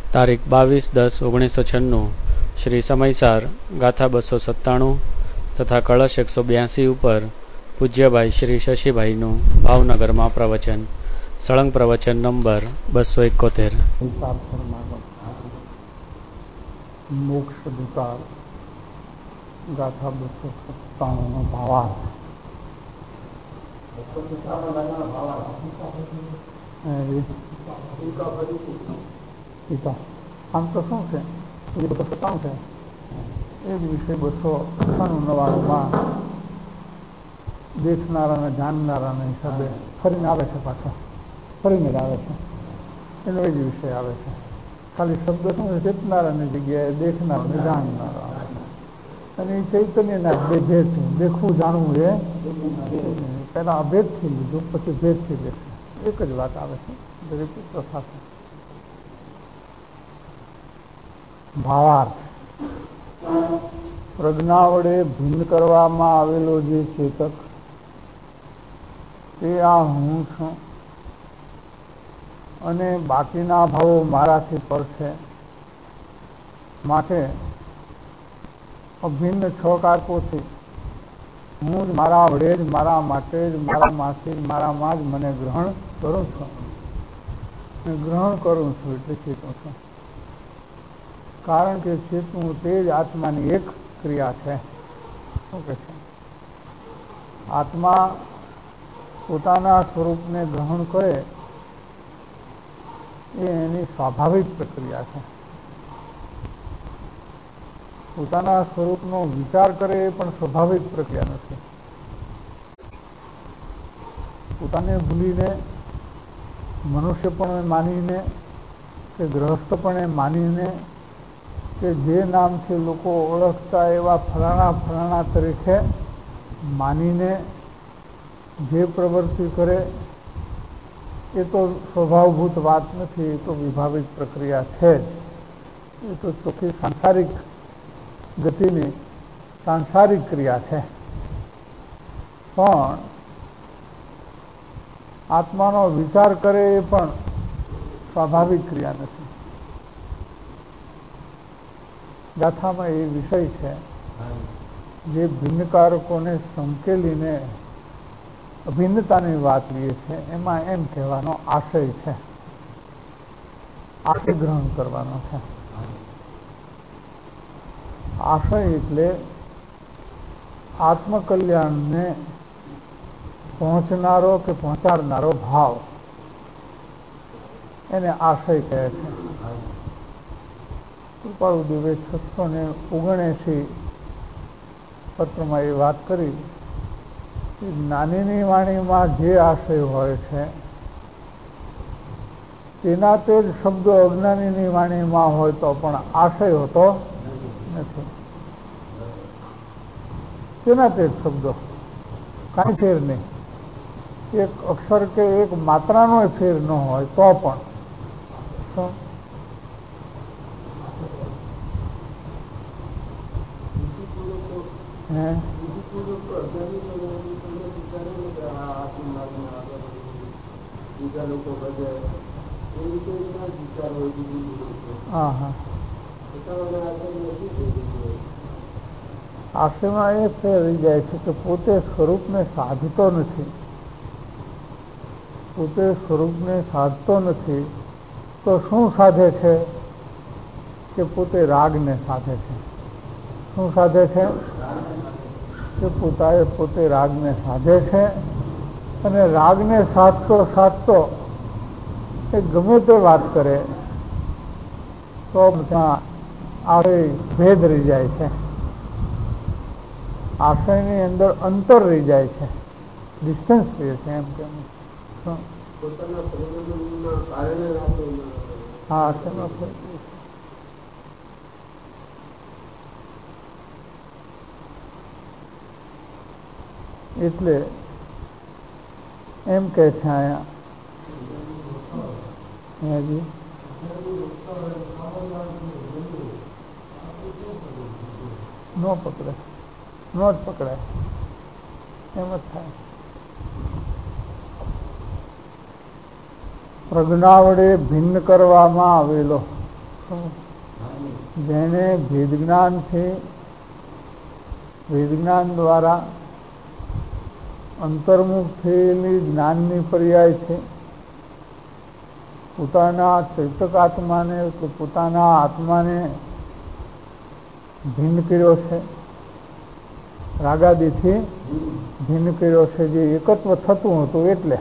તારીખ 22-10-1996 શ્રી સમયસાર ગાથા 297 તથા કળશ 182 ઉપર પૂજ્યભાઈ શ્રી શશીભાઈનું ભાવનગરમાં પ્રવચન. સળંગ પ્રવચન નંબર 271. મોક્ષ દુકાર ગાથા 297 નો ભાવાર્થ. આમ તો શું છે, 297 છે, એ જ વિષય 299 દેખનારાને જાણનારાના હિસાબે ફરીને આવે છે, પાછો ફરીને જ આવે છે. એનો એ જ વિષય આવે છે. ખાલી શબ્દ શું છે, ચેતનારાની જગ્યાએ દેખનારને જાણનારા, અને એ ચૈતન્યના બે ભેદ છે. દેખવું જાણવું એ પહેલા અભેદથી લીધું, પછી ભેદથી દેખવું, એક જ વાત આવે છે દરેક સાથે. ભાવાર્થ. પ્રજ્ઞા વડે ભિન્ન કરવામાં આવેલો જે ચેતક તે આ હું છું, અને બાકીના ભાવો મારાથી પર છે. માટે અભિન્ન છ કારકોથી હું જ મારા વડે જ, મારા માટે જ, મારામાંથી મારામાં જ મને ગ્રહણ કરું છું. ગ્રહણ કરું છું એટલે ચેતું છું, કારણ કે ચેતવું તે જ આત્માની એક ક્રિયા છે. શું કે છે? આત્મા પોતાના સ્વરૂપને ગ્રહણ કરે એ એની સ્વાભાવિક પ્રક્રિયા છે. પોતાના સ્વરૂપનો વિચાર કરે એ પણ સ્વાભાવિક પ્રક્રિયા નથી. પોતાને ભૂલીને, મનુષ્યપણે માનીને કે ગ્રહસ્થપણે માનીને કે જે નામથી લોકો ઓળખતા એવા ફલાણા ફલાણા તરીકે માનીને જે પ્રવૃત્તિ કરે એ તો સ્વભાવભૂત વાત નથી, એ તો વિભાવિક પ્રક્રિયા છે જ. એ તો ચોખ્ખી સાંસારિક ગતિની સાંસારિક ક્રિયા છે. પણ આત્માનો વિચાર કરે એ પણ સ્વાભાવિક ક્રિયા નથી. ગાથામાં એ વિષય છે જે ભિન્નકારકોને સંકેલીને અભિન્નતાની વાત લે છે. એમાં એમ કહેવાનો આશય છે, આશય ગ્રહણ કરવાનો છે. આશય એટલે આત્મકલ્યાણને પહોંચનારો કે પહોંચાડનારો ભાવ, એને આશય કહે છે. કૃપાળુદેવે 679 પત્રમાં એ વાત કરી કે જ્ઞાનીની વાણીમાં જે આશય હોય છે તેના તે જ શબ્દો અજ્ઞાનીની વાણીમાં હોય તો પણ આશય હોતો નથી. તેના તે જ શબ્દો, કાંઈ ફેર નહીં. એક અક્ષર કે એક માત્રાનો ફેર ન હોય તો પણ આશયમાં એ ફેર રહી જાય છે કે પોતે સ્વરૂપને સાધતો નથી. પોતે સ્વરૂપને સાધતો નથી તો શું સાધે છે? કે પોતે રાગને સાધે છે. શું સાધે છે? કે પોતે રાગને સાધે છે. અને રાગને સાધતો સાધતો એ ગમે તે વાત કરે તો ત્યાં આશય ભેદ રહી જાય છે. આશયની અંદર અંતર રહી જાય છે, ડિસ્ટન્સ રહે છે. એમ કે હા, એટલે એમ કે છે અહીંયા ન પકડે, ન જ પકડાય, એમ જ થાય. પ્રજ્ઞા વડે ભિન્ન કરવામાં આવેલો જેને વેદજ્ઞાન દ્વારા અંતર્મુખ થયેલી જ્ઞાનની પર્યાય છે. પોતાના ચૈતક આત્માને કે પોતાના આત્માને ભિન્ન કર્યો છે, રાગાદીથી ભિન્ન કર્યો છે. જે એકત્વ થતું હતું એટલે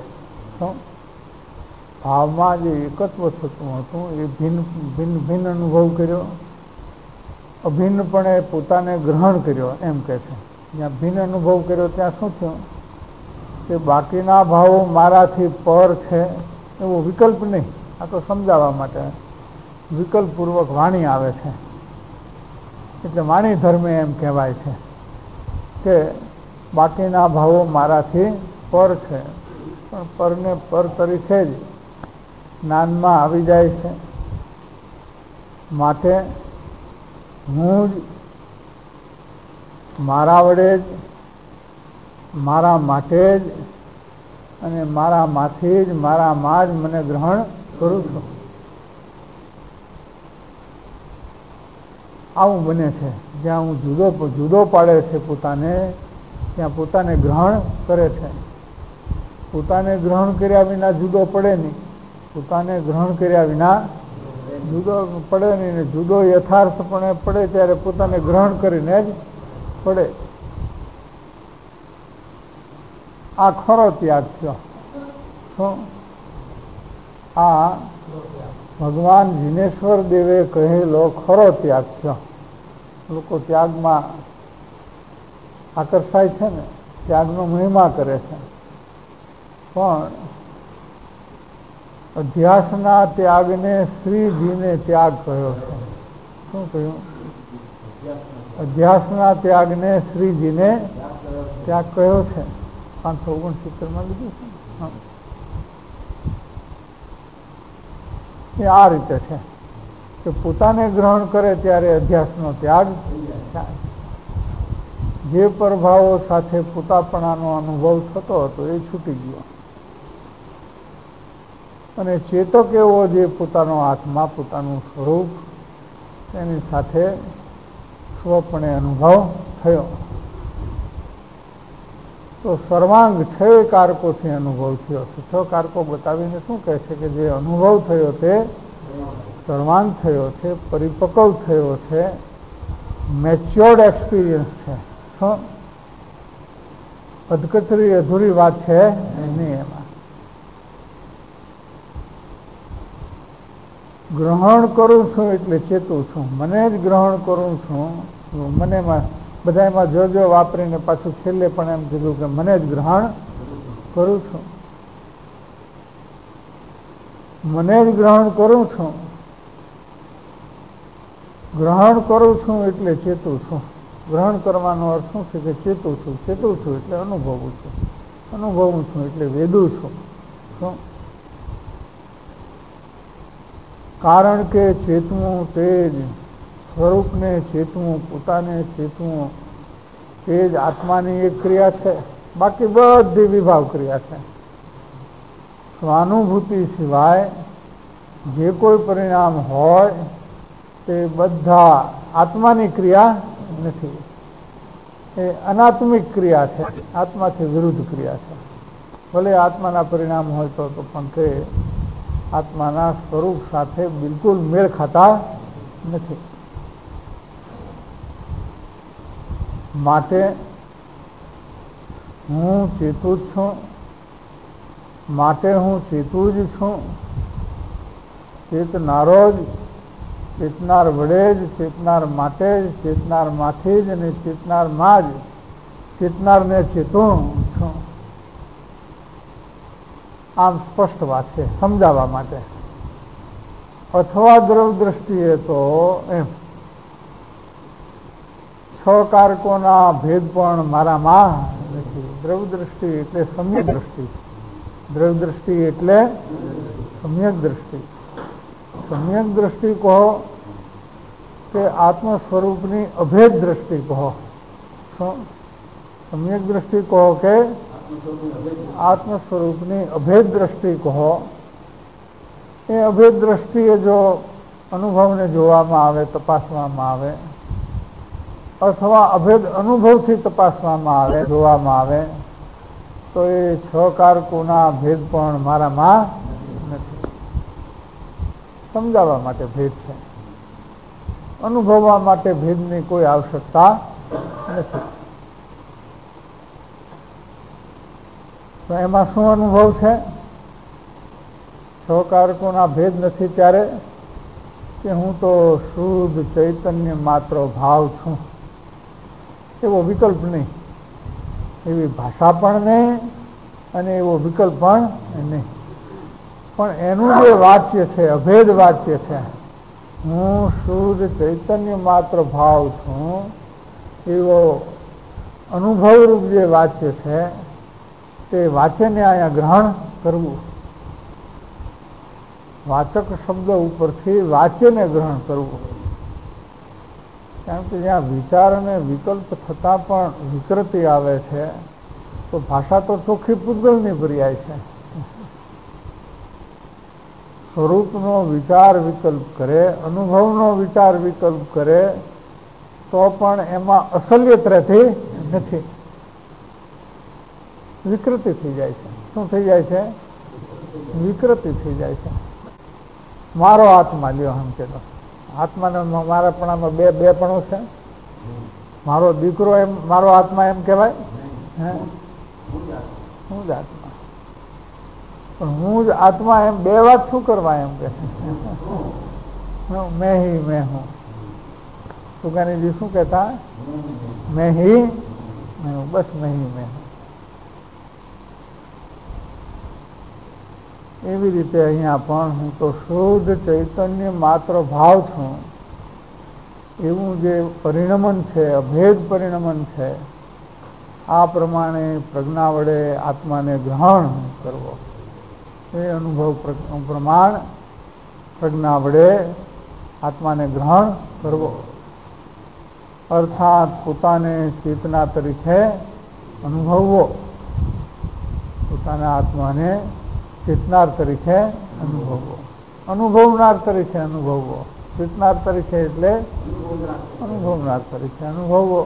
ભાવમાં જે એકત્વ થતું હતું એ ભિન્ન અનુભવ કર્યો, અભિન્નપણે પોતાને ગ્રહણ કર્યો એમ કહે છે. જ્યાં ભિન્ન અનુભવ કર્યો ત્યાં શું થયું કે બાકીના ભાવો મારાથી પર છે એવો વિકલ્પ નહીં. આ તો સમજાવવા માટે વિકલ્પપૂર્વક વાણી આવે છે, એટલે વાણી ધર્મે એમ કહેવાય છે કે બાકીના ભાવો મારાથી પર છે, પણ પરને પર તરીકે જ જ્ઞાનમાં આવી જાય છે. માટે હું જ મારા વડે જ, મારા માટે જ અને મારામાંથી જ, મારામાં જ મને ગ્રહણ કરું છું. આવું બને છે. જ્યાં હું જુદો પાડે છે પોતાને, ત્યાં પોતાને ગ્રહણ કરે છે. પોતાને ગ્રહણ કર્યા વિના જુદો પડે નહીં, પોતાને ગ્રહણ કર્યા વિના જુદો પડે નહીં. ને જુદો યથાર્થપણે પડે ત્યારે પોતાને ગ્રહણ કરીને જ પડે. આ ખરો ત્યાગ થયો. શું આ ભગવાન જીનેશ્વર દેવે કહેલો ખરો ત્યાગ થયો. લોકો ત્યાગમાં આકર્ષાય છે ને, ત્યાગનો મહિમા કરે છે, પણ અધ્યાસના ત્યાગને શ્રીજીને ત્યાગ કહ્યો છે. શું કહ્યું? અધ્યાસના ત્યાગને શ્રીજીને ત્યાગ કહ્યો છે. 569 લીધું છે. એ આ રીતે છે કે પોતાને ગ્રહણ કરે ત્યારે અધ્યાસનો ત્યાગ થાય. જે પ્રભાવો સાથે પોતાપણાનો અનુભવ થતો હતો એ છૂટી ગયો, અને ચેતક એવો જે પોતાનો આત્મા, પોતાનું સ્વરૂપ, એની સાથે સ્વપણે અનુભવ થયો. તો સર્વાંગ 6 કારકોથી અનુભવ થયો છે. 6 કારકો બતાવીને શું કહે છે કે જે અનુભવ થયો તે સર્વાંગ થયો છે, પરિપક્વ થયો છે, મેચ્યોર્ડ એક્સપિરિયન્સ છે. શું અધકચરી અધૂરી વાત છે નહીં. એમાં ગ્રહણ કરું છું એટલે ચેતું છું, મને જ ગ્રહણ કરું છું. મનેમાં બધામાં જો વાપરીને પાછું છેલ્લે પણ એમ કીધું કે મને જ ગ્રહણ કરું છું, મને જ ગ્રહણ કરું છું. ગ્રહણ કરું છું એટલે ચેતું છું. ગ્રહણ કરવાનો અર્થ શું છે કે ચેતું છું. ચેતું છું એટલે અનુભવું છું, અનુભવું છું એટલે વેદું છું. શું? કારણ કે ચેતવું તે જ સ્વરૂપને ચેતવું, પોતાને ચેતવું તે જ આત્માની એક ક્રિયા છે. બાકી બધી વિભાવ ક્રિયા છે. સ્વાનુભૂતિ સિવાય જે કોઈ પરિણામ હોય તે બધા આત્માની ક્રિયા નથી. એ અનાત્મિક ક્રિયા છે, આત્માથી વિરુદ્ધ ક્રિયા છે. ભલે આત્માના પરિણામ હોય તો પણ તે આત્માના સ્વરૂપ સાથે બિલકુલ મેળ ખાતા નથી. માટે હું ચેતું જ છું, માટે હું ચેતું જ છું. ચેતનારો જ, ચેતનાર વડે જ, ચેતનાર માટે જ, ચેતનાર માંથી જ અને ચેતનારમાં જ ચેતનારને ચેતું છું. આમ સ્પષ્ટ વાત છે સમજાવવા માટે. અથવા દ્રવ દ્રષ્ટિએ તો એમ 6 કારકોના ભેદ પણ મારામાં નથી. દ્રવ દ્રષ્ટિ એટલે સમ્યક દ્રષ્ટિ. દ્રવ દ્રષ્ટિ એટલે સમ્યક દ્રષ્ટિ. સમ્યક દ્રષ્ટિ કહો કે આત્મ સ્વરૂપની અભેદ દ્રષ્ટિ કહો. શું? સમ્યક દ્રષ્ટિ કહો કે આત્મ સ્વરૂપની અભેદ દ્રષ્ટિ કહો. એ અભેદ દ્રષ્ટિએ જો અનુભવને જોવામાં આવે, તપાસવામાં આવે, અથવા અભેદ અનુભવથી તપાસવામાં આવે, જોવામાં આવે, તો એ 6 કારકોના ભેદ પણ મારામાં નથી. સમજાવવા માટે ભેદ છે, અનુભવવા માટે ભેદની કોઈ આવશ્યકતા નથી. તો એમાં શું અનુભવ છે? 6 કારકોના ભેદ નથી ત્યારે કે હું તો શુદ્ધ ચૈતન્ય માત્ર ભાવ છું, એવો વિકલ્પ નહીં, એવી ભાષા પણ નહીં અને એવો વિકલ્પ પણ નહીં. પણ એનું જે વાચ્ય છે, અભેદ વાચ્ય છે, હું શુદ્ધ ચૈતન્ય માત્ર ભાવ છું, એવો અનુભવરૂપ જે વાચ્ય છે, તે વાચ્યને અહીંયા ગ્રહણ કરવું. વાચક શબ્દ ઉપરથી વાચ્યને ગ્રહણ કરવું. કારણ કે જ્યાં વિચાર અને વિકલ્પ થતાં પણ વિકૃતિ આવે છે, તો ભાષા તો ચોખ્ખી પૂતગલની પર્યાય છે. સ્વરૂપનો વિચાર વિકલ્પ કરે, અનુભવનો વિચાર વિકલ્પ કરે, તો પણ એમાં અસલિયત રહેતી નથી, વિકૃતિ થઈ જાય છે. શું થઈ જાય છે? વિકૃતિ થઈ જાય છે. મારો આત્મા લ્યો, એમ કહેતો આત્માને મારાપણામાં બે પણ છે. મારો દીકરો એમ, મારો આત્મા એમ કહેવાય, હું જ આત્મા. પણ હું જ આત્મા એમ બે વાત શું કરવા? એમ કે મેં હી મેં હું. સુગાનીજી શું કહેતા? મેં હી મેં હું, બસ મેં હી મેં હું. એવી રીતે અહીંયા પણ હું તો શુદ્ધ ચૈતન્ય માત્ર ભાવ છું, એવું જે પરિણમન છે, અભેદ પરિણમન છે, આ પ્રમાણે પ્રજ્ઞા વડે આત્માને ગ્રહણ કરવો, એ અનુભવ પ્રમાણ પ્રજ્ઞા વડે આત્માને ગ્રહણ કરવો, અર્થાત પોતાને ચેતના તરીકે અનુભવવો, પોતાના આત્માને ચેતનાર તરીકે અનુભવવો, અનુભવનાર તરીકે અનુભવવો. ચેતનાર તરીકે એટલે અનુભવનાર તરીકે અનુભવવો.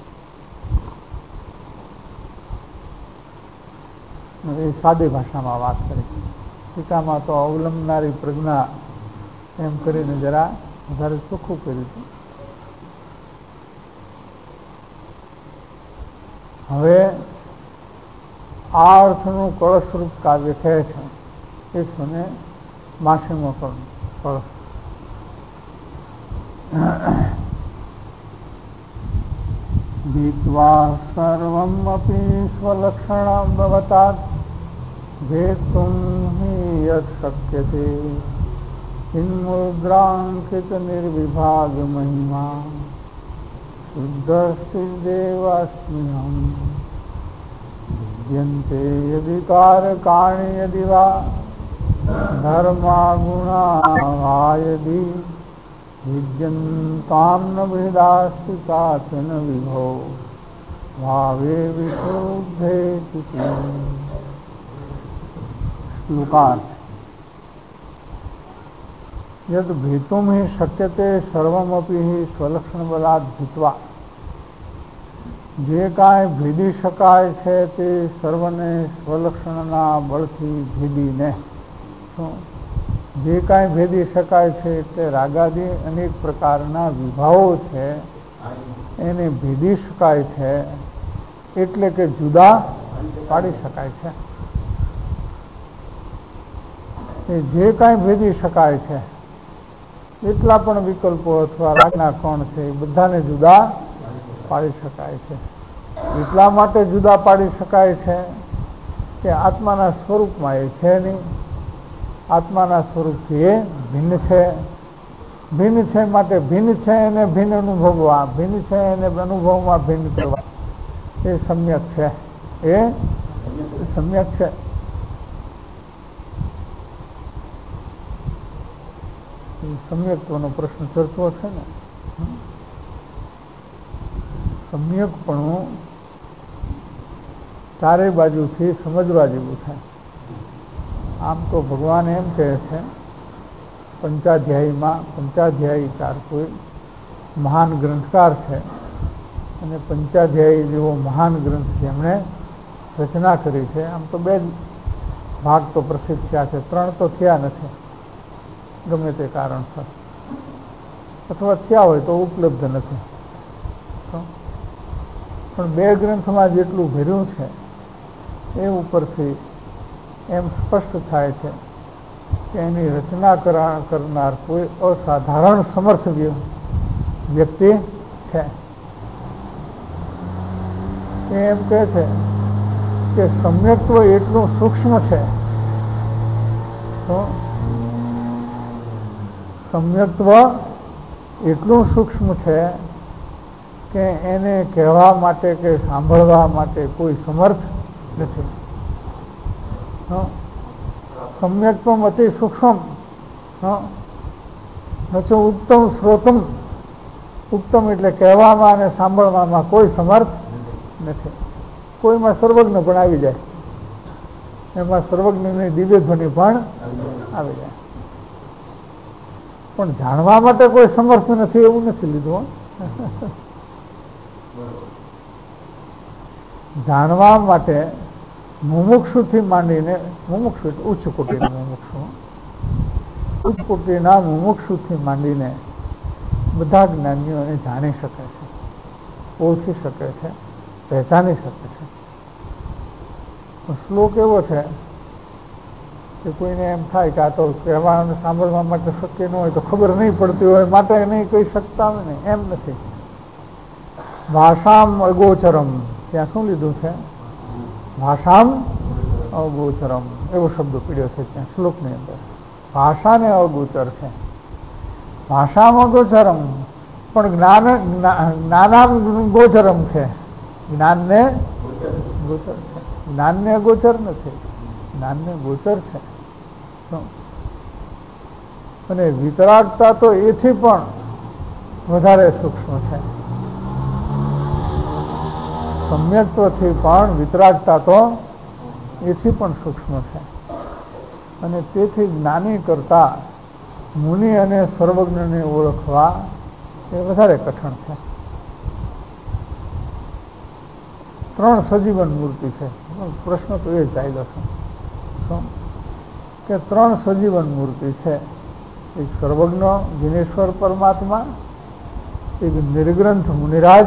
એ સાદી ભાષામાં વાત કરી. ટીકામાં તો અવલંબનારી પ્રજ્ઞા એમ કરીને જરા વધારે ચોખ્ખું કર્યું હતું. હવે આ અર્થનું કળશરૂપ કાવ્ય કહે છે 182 કળશ. ભીત્વા સર્વમ અપી સ્વલક્ષણં ભવતાત્ ભેતું હિ યત્ શક્યતે હિન્મુદ્રાંકિત નિર્વિભાગ મહિમા શુદ્ધસ્તિદેવાસ્મ્યહં વિદ્યન્તે યદિકારકાણિ યદિ વા ધર્મા ગુણા વા યદિ વિદ્યન્તાં ન ભેદાસ્તિ કાચન વિભો ભાવે વિશુદ્ધેતિ. શ્લોકાર્થ. યદ ભેતુમ હિ શક્યતે સર્વમપી હિ સ્વલક્ષણ બલાદ ભૂત્વા. જે કાંઈ ભેદી શકાય છે તે સર્વને સ્વલક્ષણના બળથી ભેદીને. જે કાંઈ ભેદી શકાય છે એટલે રાગાદી અનેક પ્રકારના વિભાવો છે એને ભેદી શકાય છે, એટલે કે જુદા પાડી શકાય છે. એ જે કાંઈ ભેદી શકાય છે એટલા પણ વિકલ્પો અથવા રાગના કોણ છે એ બધાને જુદા પાડી શકાય છે. એટલા માટે જુદા પાડી શકાય છે કે આત્માના સ્વરૂપમાં એ છે નહીં, આત્માના સ્વરૂપથી એ ભિન્ન છે. ભિન્ન છે માટે ભિન્ન છે એને ભિન્ન અનુભવવા, ભિન્ન છે એને અનુભવમાં ભિન્ન કરવા, એ સમ્યક છે. એ સમ્યક છે. સમ્યકત્વનો પ્રશ્ન ચર્ચો છે ને. સમ્યકપણું ચારે બાજુથી સમજવા જેવું છે. આમ તો ભગવાન એમ કહે છે પંચાધ્યાયીકાર કોઈ મહાન ગ્રંથકાર છે અને પંચાધ્યાયી જેવો મહાન ગ્રંથ જેમણે રચના કરી છે. આમ તો 2 જ ભાગ તો પ્રસિદ્ધ થયા છે, 3 તો થયા નથી ગમે તે કારણસર, અથવા થયા હોય તો ઉપલબ્ધ નથી. પણ 2 ગ્રંથમાં જેટલું ભર્યું છે એ ઉપરથી એમ સ્પષ્ટ થાય છે કે એની રચના કરનાર કોઈ અસાધારણ સમર્થ વ્યક્તિ છે. એ એમ કહે છે કે સમ્યક્ત્વ એટલું સૂક્ષ્મ છે, તો સમ્યક્ત્વ એટલું સૂક્ષ્મ છે કે એને કહેવા માટે કે સાંભળવા માટે કોઈ સમર્થ નથી. સમ્યક્ત્વમ અતિ સૂક્ષ્મ નચો ઉત્તમ શ્રોતમ. ઉત્તમ એટલે કહેવામાં અને સાંભળવામાં કોઈ સમર્થ નથી. કોઈમાં સર્વજ્ઞ પણ આવી જાય, એમાં સર્વજ્ઞની દિવ્ય ધ્વનિ પણ આવી જાય, પણ જાણવા માટે કોઈ સમર્થ નથી એવું નથી લીધું. જાણવા માટે મુમુક્ષુથી માંડીને, મુમુક્ષુ એટલે ઉચ્ચ કોટીના મુમુક્ષુ, ઉચ્ચ કોટીના મુમુક્ષુથી માંડીને બધા જ્ઞાનીઓ એને જાણી શકે છે, ઓળખી શકે છે, પહેચાની શકે છે. શ્લોક એવો છે કે કોઈને એમ થાય કે આ તો કહેવા અને સાંભળવા માટે શક્ય ન હોય, તો ખબર નહીં પડતી હોય માટે નહીં કહી શકતા હોય ને, એમ નથી. ભાષામ અગોચરમ, ત્યાં શું લીધું છે? ભાષામ અગોચરમ એવો શબ્દ પીડ્યો છે ત્યાં શ્લોકની અંદર. ભાષાને અગોચર છે, ભાષામાં ગોચરમ, પણ જ્ઞાનામ ગોચરમ છે. જ્ઞાનને ગોચર છે, જ્ઞાનને ગોચર નથી, જ્ઞાનને ગોચર છે. અને વિતરાગતા તો એથી પણ વધારે સૂક્ષ્મ છે. સમ્યક્ત્વથી પણ વિતરાગતા તો એથી પણ સૂક્ષ્મ છે. અને તેથી જ્ઞાની કરતા મુનિ અને સર્વજ્ઞને ઓળખવા એ વધારે કઠણ છે. 3 સજીવન મૂર્તિ છે. પ્રશ્ન તો એ જ ચાલ્યો છે કે 3 સજીવન મૂર્તિ છે. એક સર્વજ્ઞ દિનેશ્વર પરમાત્મા, એક નિર્ગ્રંથ મુનિરાજ,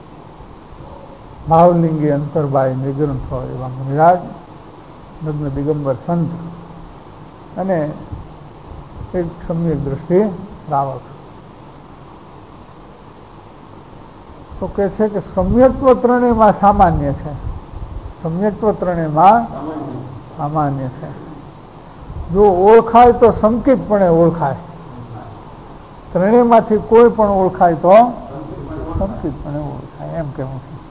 ભાવલિંગી અંતરબાઈ નિર્ગ્રંથ હોય એવા મુનિરાજ, નગ્ન દિગંબર સંત, અને એક સમ્યક દ્રષ્ટિ શ્રાવક. તો કે છે કે સમ્યક્ત્વ ત્રણેયમાં સામાન્ય છે, સમ્યક્ત્વ ત્રણેયમાં સામાન્ય છે. જો ઓળખાય તો સંકિતપણે ઓળખાય, ત્રણેયમાંથી કોઈ પણ ઓળખાય તો સંકિતપણે ઓળખાય, એમ કહેવું છે.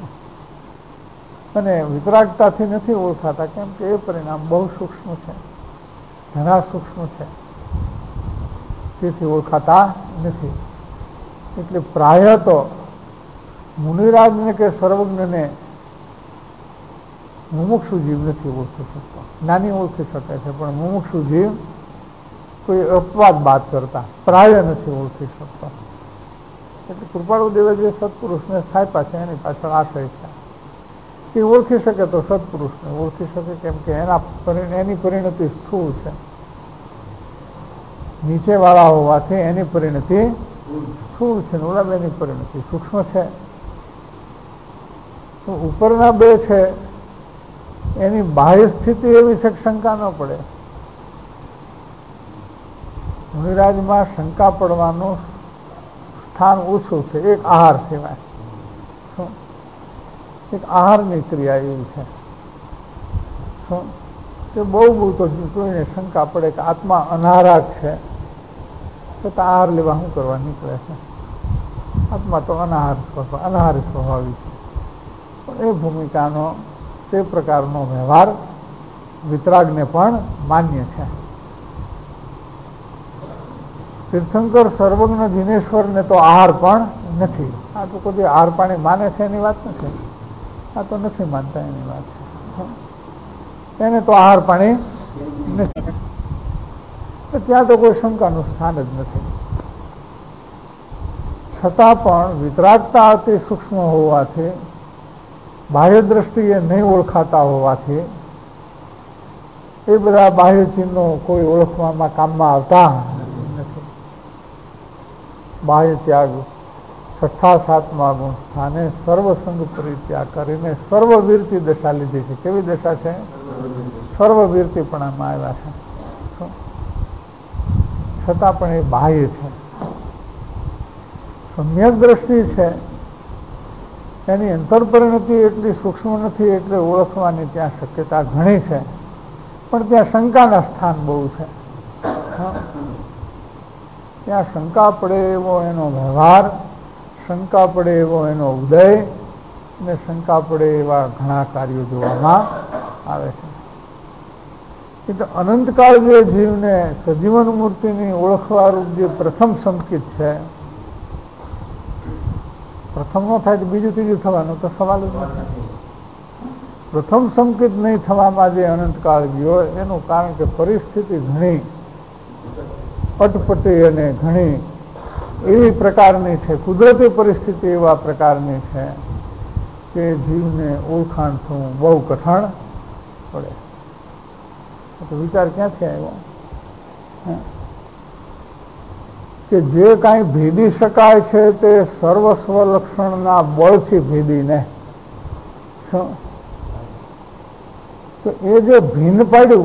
અને વિતરાગતાથી નથી ઓળખાતા, કેમ કે એ પરિણામ બહુ સૂક્ષ્મ છે, ઘણા સૂક્ષ્મ છે, તેથી ઓળખાતા નથી. એટલે પ્રાય તો મુનિરાજને કે સર્વજ્ઞને મુમુક્ષુ જીવ નથી ઓળખી શકતો. જ્ઞાની ઓળખી શકે છે, પણ મુમુક્ષુ જીવ કોઈ અપવાદ બાદ કરતા પ્રાય નથી ઓળખી શકતો. એટલે કૃપાળુ દેવે જે સત્પુરુષને સ્થાપ્યા છે એની પાછળ આશય છે કે ઓળખી શકે તો સત્પુરુષને ઓળખી શકે, કેમ કે એની પરિણતિ સ્થૂળ છે, નીચેવાળા હોવાથી એની પરિણતિ સ્થૂળ છે, ઓલા બેની પરિણતિ સૂક્ષ્મ છે. તો ઉપરના 2 છે એની બાહ્ય સ્થિતિ એવી છે કે શંકા ન પડે. મુનિરાજમાં શંકા પડવાનું સ્થાન ઓછું છે, એક આહાર સિવાય. એક આહારની ક્રિયા એવી છે કે બહુ તો કોઈને શંકા પડે કે આત્મા અનાહાર છે, છતાં આહાર લેવા શું કરવા નીકળે છે? આત્મા તો અનાહારી સ્વભાવી છે. પણ એ ભૂમિકાનો, તે પ્રકારનો વ્યવહાર વિતરાગને પણ માન્ય છે. તીર્થંકર સર્વજ્ઞ દિનેશ્વરને તો આહાર પણ નથી. આ તો કોઈ આહાર પાણી માને છે એની વાત નથી, આ તો નથી માનતા એની વાત છે. એને તો આહાર પાણી નથી. તો ત્યાં તો કોઈ શંકાનું સ્થાન જ નથી. છતાં પણ વિતરાગતા અતિ સૂક્ષ્મ હોવાથી, બાહ્ય દ્રષ્ટિએ નહીં ઓળખાતા હોવાથી એ બધા બાહ્ય ચિહ્નો કોઈ ઓળખવામાં કામમાં આવતા નથી. બાહ્ય ત્યાગ 6ઠા 7મા ગુણ સ્થાને સર્વસંગ પરિત્યાગ કરીને સર્વવીરતી દશા લીધી છે. કેવી દશા છે? સર્વવીરતીપણામાં આવ્યા છે. છતાં પણ એ બાહ્ય છે. સમ્યક દ્રષ્ટિ છે એની અંતરપરિણતિ એટલી સૂક્ષ્મ નથી, એટલે ઓળખવાની ત્યાં શક્યતા ઘણી છે, પણ ત્યાં શંકાના સ્થાન બહુ છે. ત્યાં શંકા પડે એવો એનો વ્યવહાર, શંકા પડે એવો એનો ઉદય અને શંકા પડે એવા ઘણા કાર્યો જોવામાં આવે છે. એટલે અનંતકાળ જે જીવને સજીવન મૂર્તિની ઓળખવારૂપ જે પ્રથમ સંકેત છે, પ્રથમ ન થાય તો બીજું ત્રીજું થવાનું તો સવાલ જ નથી. પ્રથમ સંકેત નહીં થવામાં જે અનંતકાળ ગયો એનું કારણ કે પરિસ્થિતિ ઘણી અટપટી અને ઘણી એવી પ્રકારની છે, કુદરતી પરિસ્થિતિ એવા પ્રકારની છે કે જીવને ઓળખાણ થવું બહુ કઠણ પડે. તો વિચાર ક્યાંથી આવ્યો કે જે કાંઈ ભેદી શકાય છે તે સર્વસ્વ લક્ષણના બળથી ભેદીને, તો એ જે ભિન્ન પાડ્યું,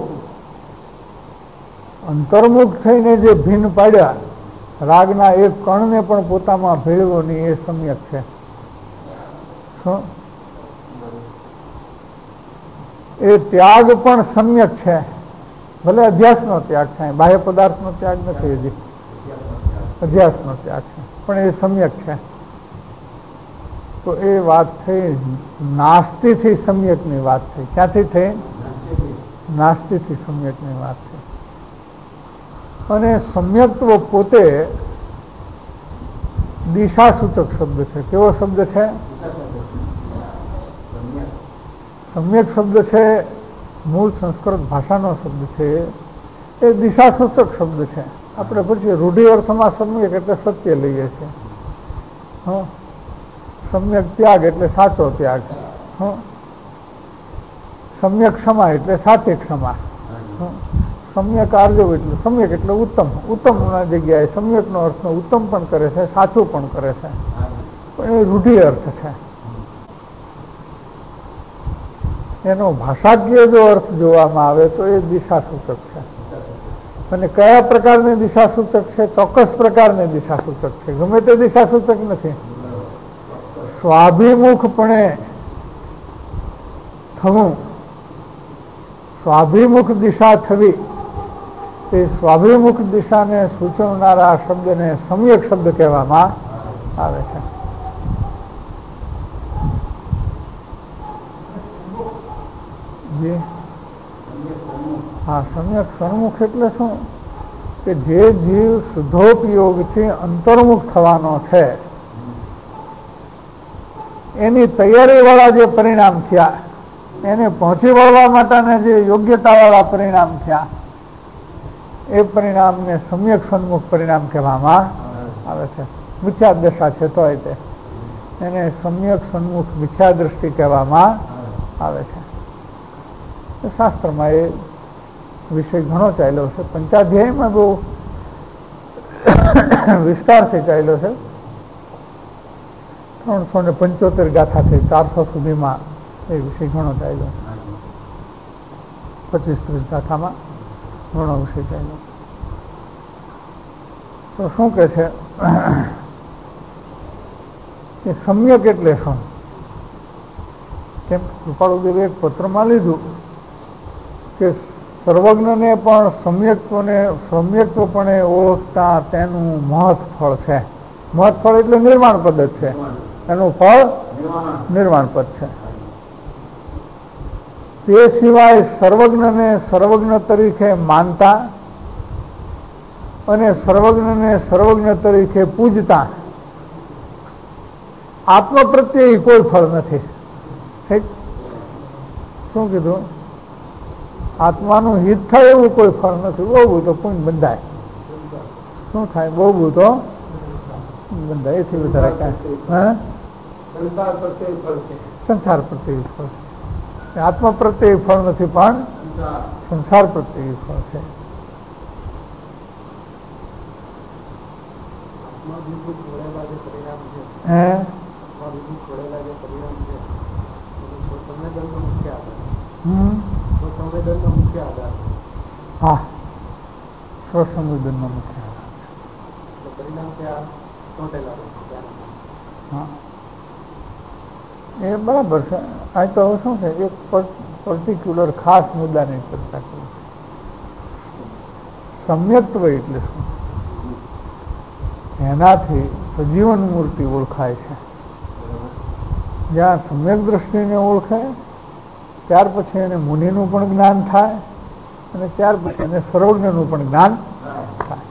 અંતર્મુખ થઈને જે ભિન્ન પાડ્યા, રાગના એક કણને પણ પોતામાં ભેળવો નહીં, એ સમ્યક છે. એ ત્યાગ પણ સમ્યક છે. ભલે અધ્યાસનો ત્યાગ છે, બાહ્ય પદાર્થનો ત્યાગ નથી, હજી અધ્યાસનો ત્યાગ છે, પણ એ સમ્યક છે. તો એ વાત થઈ નાસ્તિથી સમ્યકની વાત થઈ. ક્યાંથી થઈ? નાસ્તિથી સમ્યકની વાત થઈ. અને સમ્યક્ત્વ પોતે દિશાસૂચક શબ્દ છે. કેવો શબ્દ છે? સમ્યક શબ્દ છે, મૂળ સંસ્કૃત ભાષાનો શબ્દ છે, એ દિશાસૂચક શબ્દ છે. આપણે પછી રૂઢિ અર્થમાં સમ્યક એટલે સત્ય લઈએ છીએ. સમ્યક ત્યાગ એટલે સાચો ત્યાગ. સમ્યક ક્ષમા એટલે સાચી ક્ષમા. સમ્યક આર્જવ એટલે સમ્યક એટલે ઉત્તમ. ઉત્તમના જગ્યાએ સમ્યકનો અર્થ ઉત્તમ પણ કરે છે, સાચું પણ કરે છે, પણ એ રૂઢિ અર્થ છે. એનો ભાષાકીય જો અર્થ જોવામાં આવે તો એ દિશાસૂચક છે. અને કયા પ્રકારની દિશાસૂચક છે? ચોક્કસ પ્રકારની દિશાસૂચક છે. ગમે તે દિશાસૂચક નથી. સ્વાભિમુખપણે થવું, સ્વાભિમુખ દિશા થવી, એ સ્વાભિમુખ દિશાને સૂચવનારા શબ્દને સમ્યક શબ્દ કહેવામાં આવે છે. હા, સમ્યક સન્મુખ એટલે શું? કે જે જીવ શુદ્ધોપયોગથી અંતર્મુખ થવાનો છે એની તૈયારીવાળા જે પરિણામ થયા, એને પહોંચી વળવા માટેના જે યોગ્યતાવાળા પરિણામ થયા, એ પરિણામને સમ્યક સન્મુખ પરિણામ કહેવામાં આવે છે. મિથ્યા દશા છે તોય તે એને સમ્યક સન્મુખ મિથ્યા દ્રષ્ટિ કહેવામાં આવે છે. શાસ્ત્રમાં એ વિષય ઘણો ચાલ્યો છે. પંચાધ્યાયમાં બહુ વિસ્તારથી ચાલ્યો છે. 375 ગાથા છે, 400 સુધીમાં એ વિષય ઘણો ચાલ્યો. 25-30 ગાથામાં ઘણો વિષય ચાલ્યો. તો શું કે છે કે સમ્યક એટલે શું? કેમ કૃપાળુદેવે એક પત્રમાં લીધું કે સર્વજ્ઞને પણ સમ્યક્ત્વપણે ઓળખતા તેનું મહત્ફળ છે. મહત્ફળ એટલે નિર્માણ પદ જ છે. એનું ફળ નિર્માણ પદ છે. તે સિવાય સર્વજ્ઞને સર્વજ્ઞ તરીકે માનતા અને સર્વજ્ઞને સર્વજ્ઞ તરીકે પૂજતા આત્મ પ્રત્યે કોઈ ફળ નથી. ઠીક? શું કીધું? આત્માનું હિત થાય એવું કોઈ ફળ નથી. બહુ તો પુણ્ય બંધાય. શું થાય? બહુ તો બંધાય. એથી વધારે કાંઈ. હા, સંસાર પ્રત્યે ફળ છે. આત્મા પ્રત્યે ફળ નથી, પણ સંસાર પ્રત્યે ફળ છે. હા, સ્વસંવેદનનો મુખ્ય આધાર. એ બરાબર છે. આ તો શું છે, એક પર્ટિક્યુલર ખાસ મુદ્દાની ચર્ચા કરી. સમ્યક્ત્વ એટલે શું? એનાથી સજીવન મૂર્તિ ઓળખાય છે. જ્યાં સમ્યક દ્રષ્ટિને ઓળખે ત્યાર પછી એને મુનિનું પણ જ્ઞાન થાય અને ત્યાર પછી એને સર્વજ્ઞનું પણ જ્ઞાન થાય.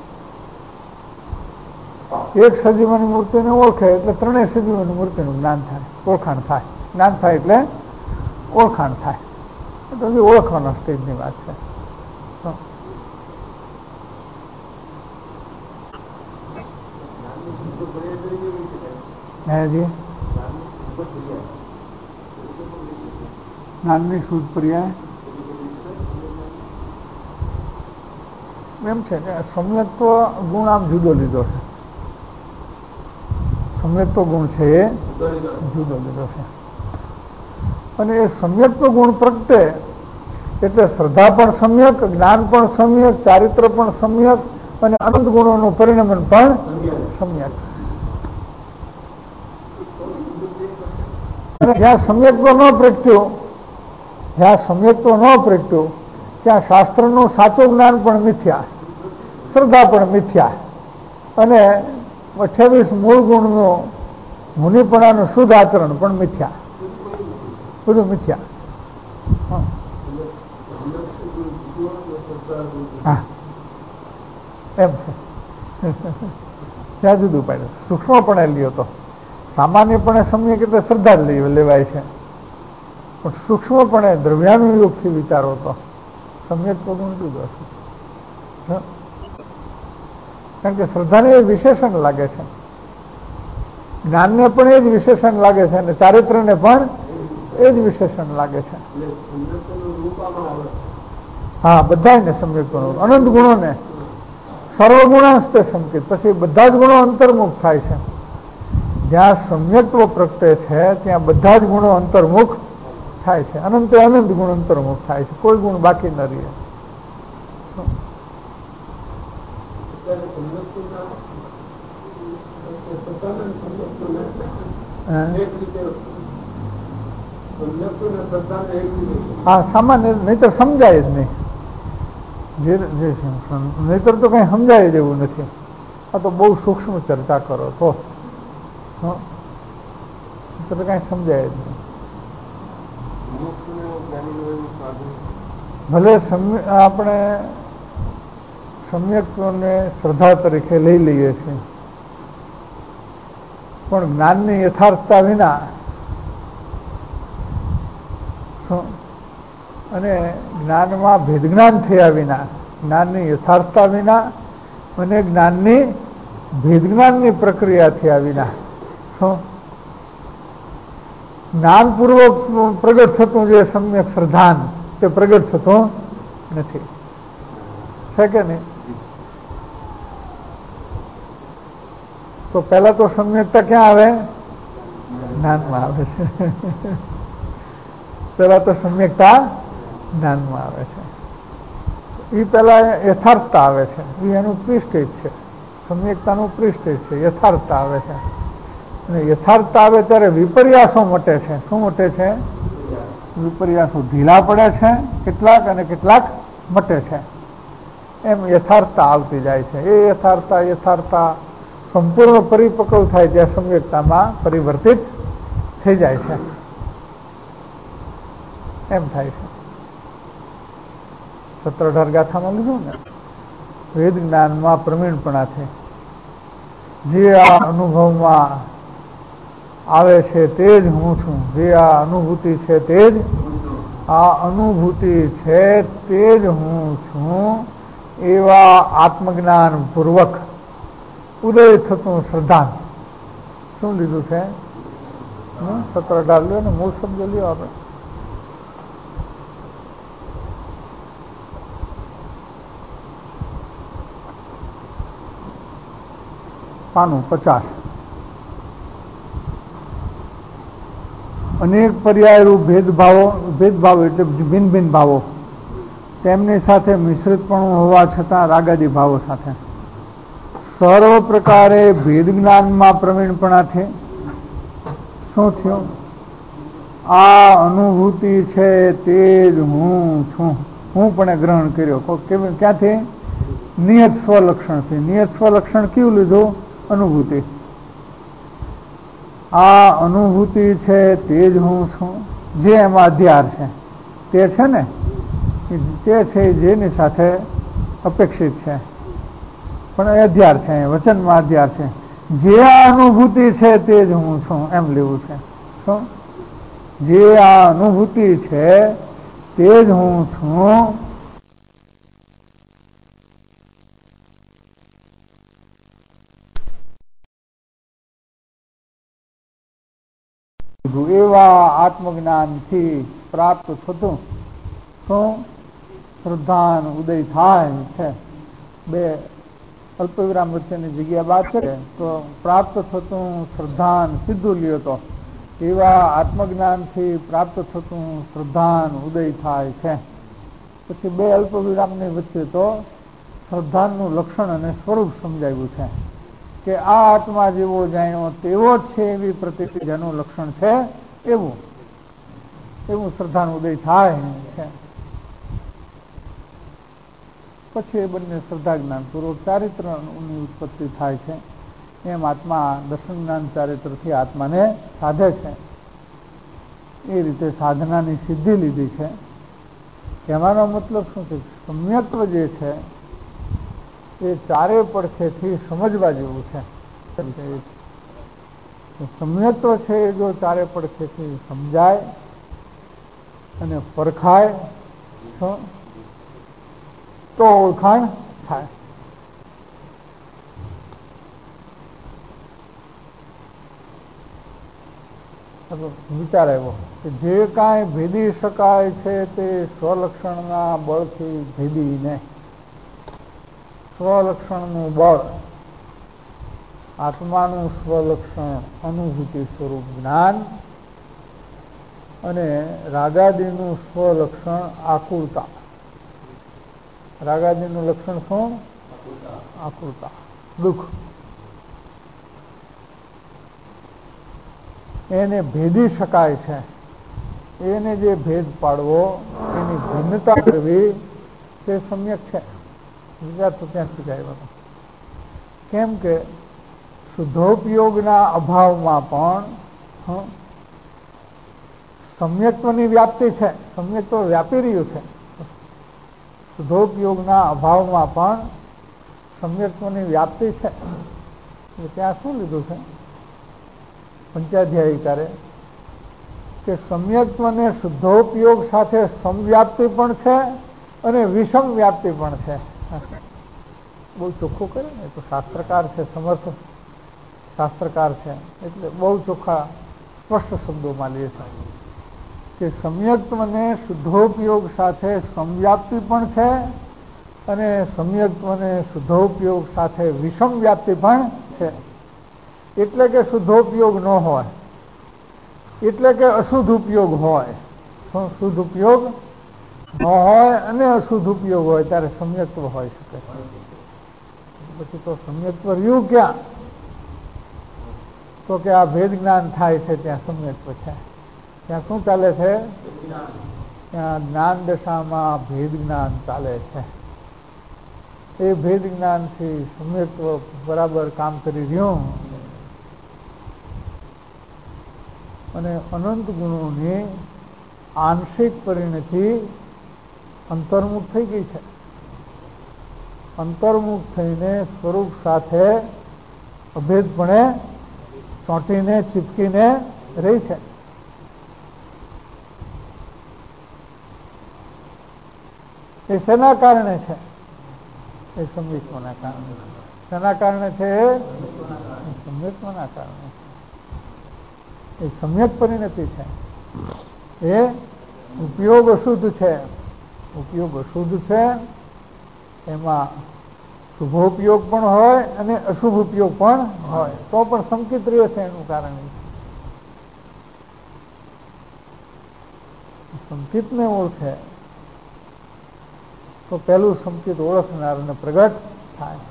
એક સજીવન મૂર્તિને ઓળખે એટલે ત્રણેય સજીવન મૂર્તિનું જ્ઞાન થાય, ઓળખાણ થાય. જ્ઞાન થાય એટલે ઓળખાણ થાય. તો ઓળખવાના સ્ટેજની વાત છે. જ્ઞાનની શુદ્ધ પર્યાય એમ છે કે સમ્યક્ત્વ ગુણ આમ જુદો લીધો છે. સમ્યક્ત્વ ગુણ છે એ જુદો લીધો છે. અને એ સમ્યક્ત્વ ગુણ પ્રગટે એટલે શ્રદ્ધા પણ સમ્યક, જ્ઞાન પણ સમ્યક, ચારિત્ર પણ સમ્યક અને અનંત ગુણોનું પરિણમન પણ સમ્યક. જ્યાં સમ્યક્ત્વ ન પ્રગટ્યું, ત્યાં શાસ્ત્રનું સાચું જ્ઞાન પણ મિથ્યા, શ્રદ્ધા પણ મિથ્યા અને 28 મૂળ ગુણનું મુનિપણાનું શુદ્ધ આચરણ પણ મિથ્યા. બધું મિથ્યા. હા, એમ છે. ત્યાં જુદું પાડ્યું. સૂક્ષ્મપણે લ્યો તો સામાન્યપણે સમ્યક એટલે શ્રદ્ધા જ લેવાય છે, પણ સૂક્ષ્મપણે દ્રવ્યાનુયોગથી વિચારો તો સમ્યક તો ગુણ જુદો છે. કારણ કે શ્રદ્ધાને એ વિશેષણ લાગે છે, જ્ઞાનને પણ એ જ વિશેષણ લાગે છે અને ચારિત્રને પણ એ જ વિશેષણ લાગે છે. હા, બધાને સમ્યક ગુણો, અનંત ગુણોને સર્વગુણાંસ્તે સંકેત. પછી બધા જ ગુણો અંતર્મુખ થાય છે. જ્યાં સમ્યક્ત્વ પ્રગટે છે ત્યાં બધા જ ગુણો અંતર્મુખ થાય છે. અનંતે અનંત ગુણ અંતર્મુખ થાય છે. કોઈ ગુણ બાકી ન રહે. હા, સામાન્ય નહીતર સમજાય જ નહીં. નહીતર તો કઈ સમજાય જ એવું નથી. આ તો બહુ સૂક્ષ્મ ચર્ચા કરો તો કઈ સમજાય જ નહીં. ભલે આપણે સમ્યક્ત્વને શ્રદ્ધા તરીકે લઈ લઈએ છીએ, પણ જ્ઞાનની યથાર્થતા વિના અને જ્ઞાનમાં ભેદજ્ઞાન થયા વિના, જ્ઞાનની યથાર્થતા વિના અને જ્ઞાનની ભેદજ્ઞાનની પ્રક્રિયા થયા વિના જ્ઞાનપૂર્વક પ્રગટ થતું જે સમ્યક શ્રદ્ધાન તે પ્રગટ થતું નથી. છે કે નહીં? તો પહેલા તો સમ્યકતા ક્યાં આવે? જ્ઞાનમાં આવે છે. પહેલા તો સમ્યકતા જ્ઞાનમાં આવે છે. એ પહેલા યથાર્થતા આવે છે. એ એનું પ્રિસ્ટેજ છે. સમ્યકતાનું પ્રિસ્ટેજ છે. યથાર્થતા આવે છે. અને યથાર્થતા આવે ત્યારે વિપર્યાસો મટે છે. શું મટે છે? વિપર્યાસો ઢીલા પડે છે કેટલાક અને કેટલાક મટે છે. એમ યથાર્થતા આવતી જાય છે. એ યથાર્થતા સંપૂર્ણ પરિપક્વ થાય ત્યાં સમ્યકતામાં પરિવર્તિત થઈ જાય છે. એમ થાય છે. 17-18 ગાથામાં લીધું ને, વેદ જ્ઞાનમાં પ્રવીણપણાથી જે આ અનુભવમાં આવે છે તે જ હું છું, જે આ અનુભૂતિ છે તે જ આ અનુભૂતિ છે તે જ હું છું એવા આત્મજ્ઞાન પૂર્વક ઉદય થતું શ્રદ્ધા. શું લીધું છે? 17-18 લ્યો ને, મૂળ શબ્દ લ્યો આપણે. પાનું 50. અનેક પર્યાયરૂપ ભેદભાવો એટલે ભિન્ન ભિન્ન ભાવો, તેમની સાથે મિશ્રિતપણું હોવા છતાં રાગાદી ભાવો સાથે સર્વ પ્રકારે ભેદ જ્ઞાનમાં પ્રવીણપણાથી શું થયું? આ અનુભૂતિ છે તે જ હું છું. હું પણ ગ્રહણ કર્યો. ક્યાંથી? નિયત સ્વલક્ષણથી. નિયત સ્વલક્ષણ કયું લીધું? અનુભૂતિ. આ અનુભૂતિ છે તે જ હું છું, જે એમાં અધ્યાર છે. તે છે ને, તે છે જેની સાથે અપેક્ષિત છે, પણ એ અધ્યાર છે, વચનમાં અધ્યાર છે. જે આ અનુભૂતિ છે તે જ હું છું એમ લેવું છે. શું? જે આ અનુભૂતિ છે તે જ હું છું. એવા આત્મજ્ઞાનથી પ્રાપ્ત થતું શું? શ્રદ્ધાન ઉદય થાય છે. બે અલ્પવિરામ વચ્ચેની જગ્યા બાદ કરે તો પ્રાપ્ત થતું શ્રદ્ધાન સીધું લ્યો તો એવા આત્મજ્ઞાનથી પ્રાપ્ત થતું શ્રદ્ધાન ઉદય થાય છે. પછી બે અલ્પવિરામની વચ્ચે તો શ્રદ્ધાનનું લક્ષણ અને સ્વરૂપ સમજાવ્યું છે કે આ આત્મા જેવો જાણ્યો તેવો જ છે એવી પ્રતીતિ જેનું લક્ષણ છે એવું શ્રદ્ધાનું ઉદય થાય છે. પછી એ બંને શ્રદ્ધા જ્ઞાન પૂર્વક ચારિત્રની ઉત્પત્તિ થાય છે. એમ આત્મા દર્શન જ્ઞાન ચારિત્રથી આત્માને સાધે છે. એ રીતે સાધનાની સિદ્ધિ લીધી છે. કહેવાનો મતલબ શું છે? સમ્યક્ત્વ જે છે એ ચારે પડખેથી સમજવા જેવું છે. સમ્યક્ત્વ છે એ જો ચારે પડખેથી સમજાય અને પરખાય તો ઓળખાણ થાય. વિચાર આવ્યો કે જે કાંઈ ભેદી શકાય છે તે સ્વલક્ષણના બળથી ભેદીને સ્વલક્ષણનું બળ, આત્માનું સ્વલક્ષણ અનુભૂતિ સ્વરૂપ જ્ઞાન અને રાગાદીનું સ્વલક્ષણ આકુળતા. રાગાદીનું લક્ષણ શું? આકુળતા, દુઃખ. એને ભેદી શકાય છે. એને જે ભેદ પાડવો, એની ભિન્નતા કરવી તે સમ્યક છે. વિચાર તો ત્યાં સુધી આવ્યો. કેમ કે શુદ્ધોપયોગના અભાવમાં પણ સમ્યક્ત્વની વ્યાપ્તિ છે. સમ્યક્ત્વ વ્યાપી રહ્યું છે. શુદ્ધોપયોગના અભાવમાં પણ સમ્યક્ત્વની વ્યાપ્તિ છે. ત્યાં શું લીધું છે પંચાધ્યાયિકારે? કે સમ્યક્ત્વને શુદ્ધોપયોગ સાથે સમવ્યાપ્તિ પણ છે અને વિષમ વ્યાપ્તિ પણ છે. બહુ ચોખ્ખું કરે ને, તો શાસ્ત્રકાર છે, સમર્થ શાસ્ત્રકાર છે, એટલે બહુ ચોખ્ખા સ્પષ્ટ શબ્દોમાં લે છે કે સમ્યક્ત્વને શુદ્ધોપયોગ સાથે સમવ્યાપ્તિ પણ છે અને સમ્યક્ત્વને શુદ્ધોપયોગ સાથે વિષમ વ્યાપ્તિ પણ છે. એટલે કે શુદ્ધોપયોગ ન હોય, એટલે કે અશુદ્ધ ઉપયોગ હોય. શુદ્ધ ઉપયોગ ન હોય અને અશુદ્ધ ઉપયોગ હોય ત્યારે સમ્યક્ત્વ હોઈ શકે. પછી તો સમ્યક્ત્વ રહ્યું ક્યાં? તો કે આ ભેદ જ્ઞાન થાય છે ત્યાં સમ્યક્ત્વ છે. ત્યાં શું ચાલે છે? ત્યાં જ્ઞાન દશામાં ભેદ જ્ઞાન ચાલે છે. એ ભેદ જ્ઞાનથી સમ્યક્ત્વ બરાબર કામ કરી રહ્યું અને અનંત ગુણોની આંશિક પરિણતિ અંતર્મુખ થઈ ગઈ છે. અંતર્મુખ થઈને સ્વરૂપ સાથે અભેદપણે ચોંટીને ચીપકીને રહી છે. એ શેના કારણે છે? એ સંયુક્તના કારણે. શેના કારણે છે? સંયુક્તના કારણે. એ સમ્યક પરિણતિ છે. એ ઉપયોગ અશુદ્ધ છે. ઉપયોગ અશુદ્ધ છે, એમાં શુભ ઉપયોગ પણ હોય અને અશુભ ઉપયોગ પણ હોય, તો પણ સંકિત રહે છે. એનું કારણ સંકિતને ઓળખે તો પેલું સંકિત ઓળખનાર અને પ્રગટ થાય.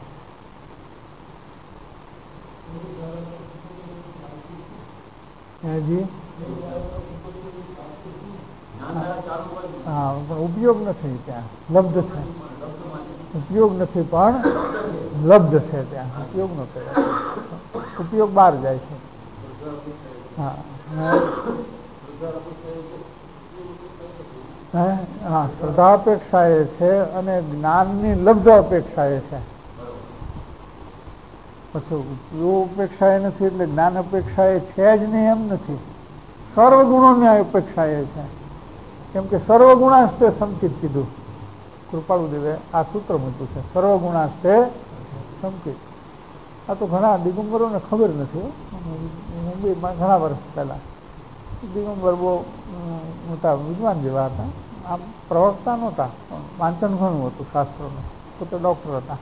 જી હા, પણ ઉપયોગ નથી ત્યાં, લબ્ધ છે. ઉપયોગ નથી પણ લબ્ધ છે ત્યાં. ઉપયોગ નો ઉપયોગ બહાર જાય છે. હા હા, શ્રદ્ધા અપેક્ષા એ છે અને જ્ઞાનની લબ્ધ અપેક્ષા એ છે. પછી ઉપયોગ અપેક્ષા એ નથી એટલે જ્ઞાન અપેક્ષા એ છે જ નહીં એમ નથી. સર્વગુણોની અપેક્ષા એ છે. કેમ કે સર્વગુણાસ્તે સંકિત કીધું. કૃપાળુદેવે આ સૂત્ર મૂક્યું છે, સર્વગુણાસ્તે સંકિત. આ તો ઘણા દિગંબરોને ખબર નથી. મુંબઈમાં ઘણા વર્ષ પહેલા દિગંબર બહુ મોટા વિદ્વાન જેવા હતા. આમ પ્રવક્તા નહોતા, વાંચન ઘણું હતું શાસ્ત્રોનું. પોતે ડૉક્ટર હતા.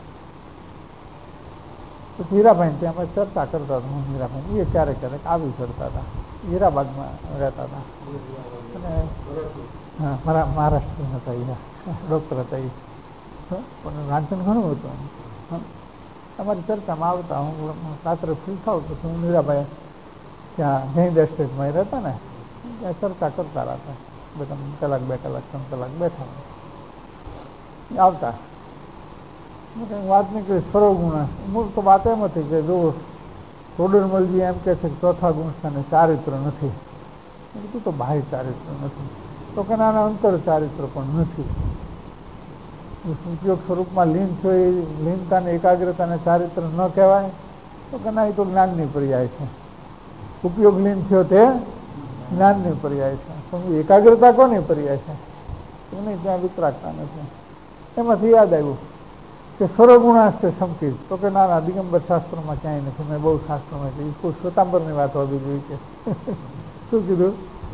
તો હીરાભાઈ ત્યાં અમે ચર્ચા કરતા હતા. હું હીરાભાઈ એ ક્યારેક ક્યારેક આવી કરતા હતા. હીરાબાગમાં રહેતા હતા અને હા, મારા મહારાષ્ટ્ર હતા. ડૉક્ટર હતા એ, પણ વાંચન ઘણું હતું. અમારી ચર્ચામાં આવતા. હું રાત્રે ફ્રી થાઉં તો હું હીરાભાઈ ત્યાં જૈન એસ્ટેટમાં રહેતા ને, ત્યાં ચર્ચા કરતા રહેતા. બધા કલાક 2 કલાક 3 કલાક બેઠા આવતા. વાત નીકળી સર્વગુણ. મૂળ તો વાત એમ હતી કે જો ટોડરમલજી એમ કે છે કે ચોથા ગુણસ્થાને ચારિત્ર નથી. કીધું તો બાહ્ય ચારિત્ર નથી, તો કે નાના અંતર ચારિત્ર પણ નથી. ઉપયોગ સ્વરૂપમાં લીન થયો એ લીનતાને એકાગ્રતાને ચારિત્ર ન કહેવાય, તો કે ના, એ તો જ્ઞાનની પર્યાય છે. ઉપયોગ લીન થયો તે જ્ઞાનની પર્યાય છે. પણ એકાગ્રતા કોની પર્યાય છે? નહીં, ત્યાં વિતરાગતા નથી. એમાંથી યાદ આવ્યું કે સર્વગુણાસ્તે સંકિત, તો કે ના, દિગંબર શાસ્ત્રોમાં ક્યાંય નથી. મેં બહુ શાસ્ત્રોમાં કહ્યું, શ્વેતાંબરની વાત હોવી જોઈએ કે શું કીધું?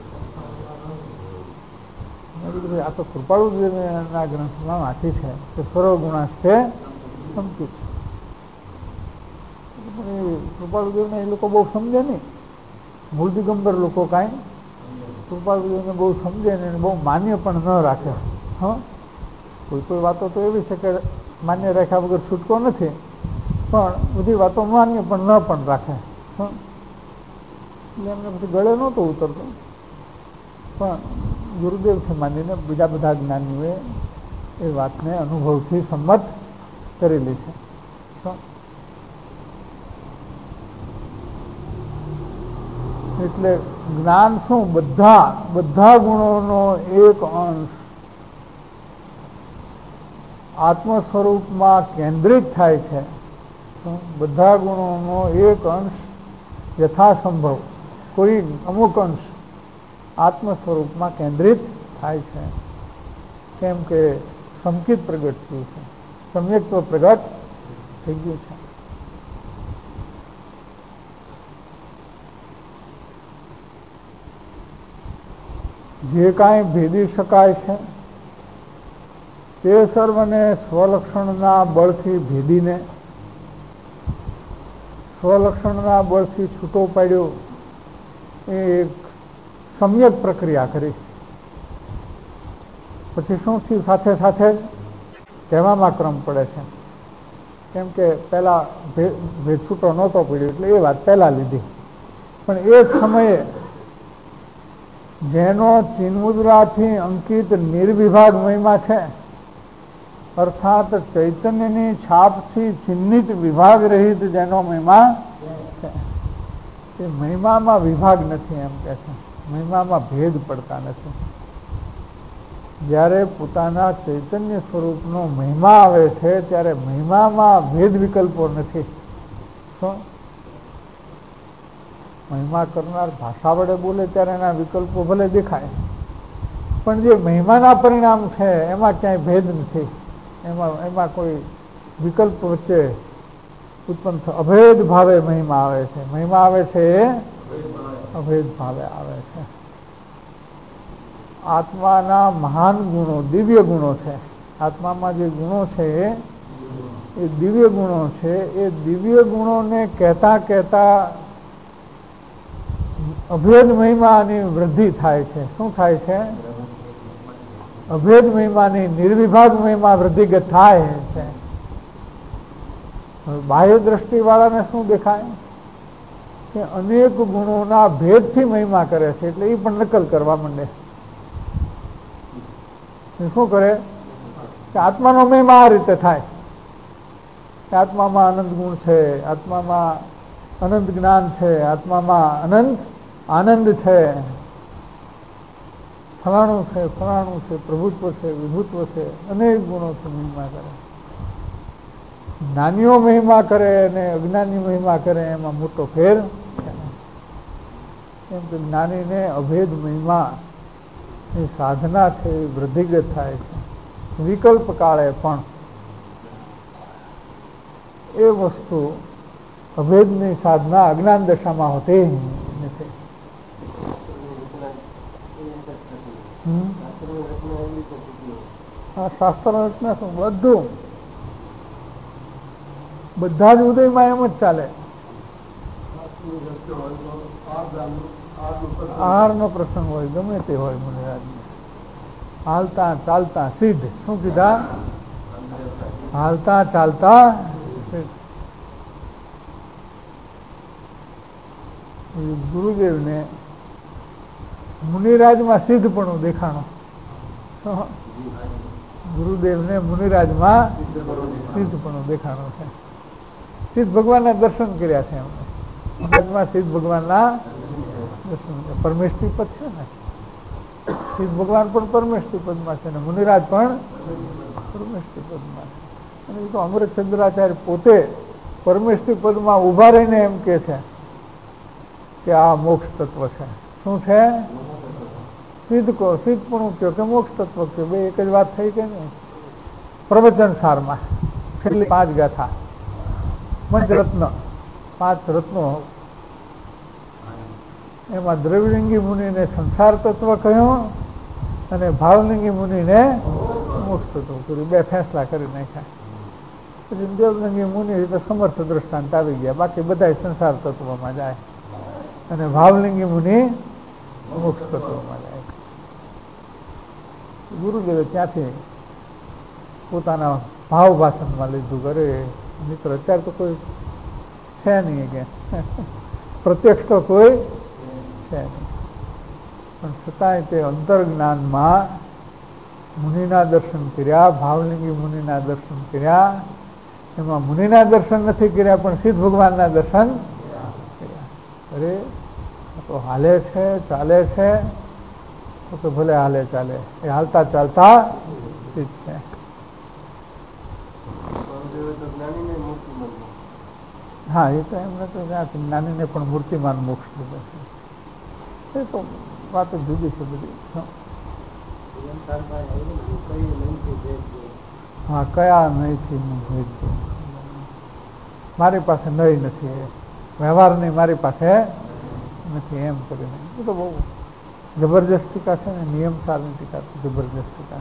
આ તો કૃપાળુદેવના ગ્રંથમાં વાંચી છે કે સર્વગુણાસ્તે સંકિત. કૃપાળુદેવને એ લોકો બહુ સમજે નહીં. મૂળ દિગંબર લોકો કાંઈ કૃપાળુદેવને બહુ સમજે ને બહુ માન્ય પણ ન રાખે. હા, કોઈ વાતો તો એવી છે કે માન્ય રાખ્યા વગર છૂટકો નથી, પણ બધી વાતો માન્ય પણ ન પણ રાખે. એટલે એમને પછી ગળે નહોતું ઉતરતું. પણ ગુરુદેવ છે માનીને બીજા બધા જ્ઞાનીઓએ એ વાતને અનુભવથી સંમત કરેલી છે. એટલે જ્ઞાન શું? બધા ગુણોનો એક અંશ આત્મ સ્વરૂપમાં કેન્દ્રિત થાય છે. બધા ગુણોનો એક અંશ યથાસંભવ કોઈ અમુક અંશ આત્મ સ્વરૂપમાં કેન્દ્રિત થાય છે. કેમ કે સંકિત પ્રગટ થયું છે, સમ્યક્ત્વ પ્રગટ થઈ ગયું છે. જે કાંઈ ભેદી શકાય છે તે સર્વને સ્વલક્ષણના બળથી ભેદીને સ્વલક્ષણના બળથી છૂટો પાડ્યો. એ એક સમ્યક પ્રક્રિયા કરી. પછી શું થયું? સાથે સાથે કહેવામાં ક્રમ પડે છે. કેમ કે પહેલા ભેદ છૂટો નહોતો પડ્યો એટલે એ વાત પહેલા લીધી. પણ એ જ સમયે જેનો ચિન્મુદ્રાથી અંકિત નિર્વિભાગ મહિમા છે, અર્થાત ચૈતન્યની છાપથી ચિહ્નિત વિભાગ રહિત જેનો મહિમા છે, એ મહિમામાં વિભાગ નથી. એમ કે છે મહિમામાં ભેદ પડતા નથી. જ્યારે પોતાના ચૈતન્ય સ્વરૂપનો મહિમા આવે છે ત્યારે મહિમામાં ભેદ વિકલ્પો નથી. શું મહિમા કરનાર ભાષા વડે બોલે ત્યારે એના વિકલ્પો ભલે દેખાય, પણ જે મહિમાના પરિણામ છે એમાં ક્યાંય ભેદ નથી, એમાં કોઈ વિકલ્પ વચ્ચે ઉત્પન્ન અભેદ ભાવે મહિમા આવે છે. મહિમા આવે છે એ અભેદ ભાવે આવે છે. આત્માના મહાન ગુણો દિવ્ય ગુણો છે. આત્મામાં જે ગુણો છે એ દિવ્ય ગુણો છે. એ દિવ્ય ગુણોને કહેતા કહેતા અભેદ મહિમાની વૃદ્ધિ થાય છે. શું થાય છે? અભેદ મહિમાની નિર્વિભાગ મહિમા વૃદ્ધિગત થાય છે. બાહ્ય દ્રષ્ટિ વાળાને શું દેખાય કે અનેક ગુણોના ભેદથી મહિમા કરે છે, એટલે એ પણ નકલ કરવા માંડે. શું કરે કે આત્માનો મહિમા આ રીતે થાય કે આત્મામાં અનંત ગુણ છે, આત્મામાં અનંત જ્ઞાન છે, આત્મામાં અનંત આનંદ છે, ફલાણું છે, ફલાણું છે, પ્રભુત્વ છે, વિભુત્વ છે, અનેક ગુણોથી મહિમા કરે. જ્ઞાનીઓ મહિમા કરે અને અજ્ઞાની મહિમા કરે એમાં મોટો ફેર છે. કેમ કે જ્ઞાનીને અભેદ મહિમા એ સાધના છે એ વૃદ્ધિગત થાય છે. વિકલ્પ કાળે પણ એ વસ્તુ અભેદની સાધના અજ્ઞાન દશામાં હોતી નથી. શાસ્ત્ર રચના શું બધું બધા જ ઉદયમાં એમ જ ચાલે. આહારનો પ્રસંગ હોય ગમે તે હોય મુનિરાજ, હાલતા ચાલતા સિદ્ધ. શું કીધા? હાલતા ચાલતા સિદ્ધ. ગુરુદેવને મુનિરાજમાં સિદ્ધપણું દેખાણું. ગુરુદેવને મુનિરાજમાં સિદ્ધપણું દેખાણું છે. સિદ્ધ ભગવાનના દર્શન કર્યા છે એમને. મુનિરાજમાં સિદ્ધ ભગવાનના દર્શન. પરમેષ્ઠી પદ છે ને, સિદ્ધ ભગવાન પણ પરમેષ્ઠી પદમાં છે ને મુનિરાજ પણ પરમેષ્ઠી પદમાં છે. અને એ તો અમૃતચંદ્રાચાર્ય પોતે પરમેષ્ઠી પદમાં ઉભા રહીને એમ કે છે કે આ મોક્ષ તત્વ છે. શું છે? સિદ્ધપણું કયો કે મોક્ષ તત્વ કયો, બે એક જ વાત થઈ કે નહીં? પ્રવચન સારમાં છેલ્લી 5 ગાથા, પંચરત્ન 5 રત્નો, એમાં દ્રવિલિંગી મુનિને સંસાર તત્વ કહ્યો અને ભાવલિંગી મુનિને મોક્ષ તત્વ કર્યું. 2 ફેંસલા કરી નાખ્યા. પછી દેવલિંગી મુનિ તો સમર્થ દ્રષ્ટાંત આવી ગયા, બાકી બધા સંસાર તત્વમાં જાય અને ભાવલિંગી મુનિ મોક્ષ તત્વમાં જાય. ગુરુદેવે ત્યાંથી પોતાના ભાવ ભાષણમાં લીધું. કરે મિત્ર અત્યારે તો કોઈ છે નહીં કે પ્રત્યક્ષ તો કોઈ છે નહીં, પણ છતાંય તે અંતર્જ્ઞાનમાં મુનિના દર્શન કર્યા, ભાવલિંગી મુનિના દર્શન કર્યા. એમાં મુનિના દર્શન નથી કર્યા પણ સિદ્ધ ભગવાનના દર્શન કર્યા. અરે તો હાલે છે, ચાલે છે, તો ભલે હાલે ચાલે, એ હાલતા ચાલતા સિદ્ધ છે. હા, એ તો એમને તો જ્ઞાનીને પણ મૂર્તિમાન મોક્ષ લીધો છે. એ તો વાત જુદી છે બધી. હા, કયા નહીંથી ભેદ છે. મારી પાસે નહીં નથી, વ્યવહારની મારી પાસે નથી એમ કરીને એ તો બહુ જબરજસ્ત ટીકા છે ને. નિયમ સારની ટીકા જબરજસ્ત ટીકા.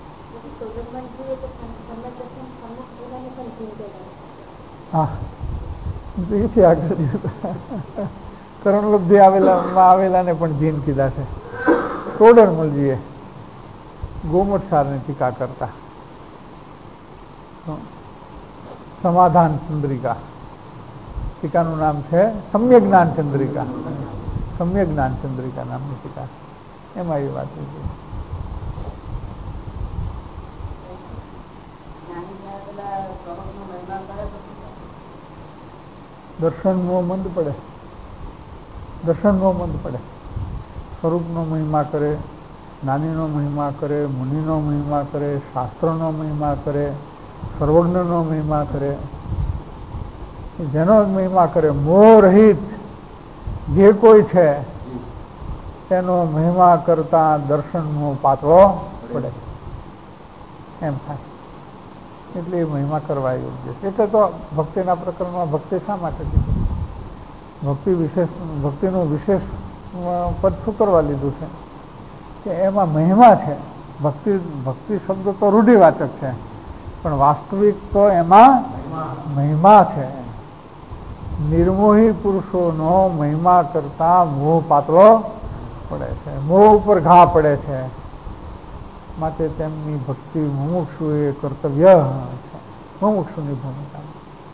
હા, એથી આગળ કરણલબ્ધિ આવેલાને પણ જીન કીધા છે. ટોડરમલજીએ ગોમટ સારની ટીકા કરતા સમાધાન ચંદ્રિકા, ટીકાનું નામ છે સમ્યક જ્ઞાન ચંદ્રિકા. સમ્યક જ્ઞાન ચંદ્રિકા નામની ટીકા, એમાં એ વાત લીધી. દર્શનનો મંદ પડે, દર્શનનો મંદ પડે. સ્વરૂપનો મહિમા કરે, જ્ઞાનીનો મહિમા કરે, મુનિનો મહિમા કરે, શાસ્ત્રનો મહિમા કરે, સર્વજ્ઞનો મહિમા કરે. જેનો મહિમા કરે મોહ રહિત જે કોઈ છે તેનો મહિમા કરતા દર્શનનો પાતળો પડે એમ થાય. એટલે એ મહિમા કરવા યોગ્ય છે. એટલે તો ભક્તિના પ્રકરણમાં ભક્તિ શા માટે કીધું? ભક્તિનું વિશેષ પદ શું કરવા લીધું છે કે એમાં મહિમા છે. ભક્તિ શબ્દ તો રૂઢિવાચક છે, પણ વાસ્તવિક તો એમાં મહિમા છે. નિર્મોહી પુરુષોનો મહિમા કરતા મોહ પાતળો પડે છે, મોહ ઉપર ઘા પડે છે. માટે તેમની ભક્તિ મુમુક્ષુ એ કર્તવ્ય છે, મુમુક્ષુની ભૂમિકા.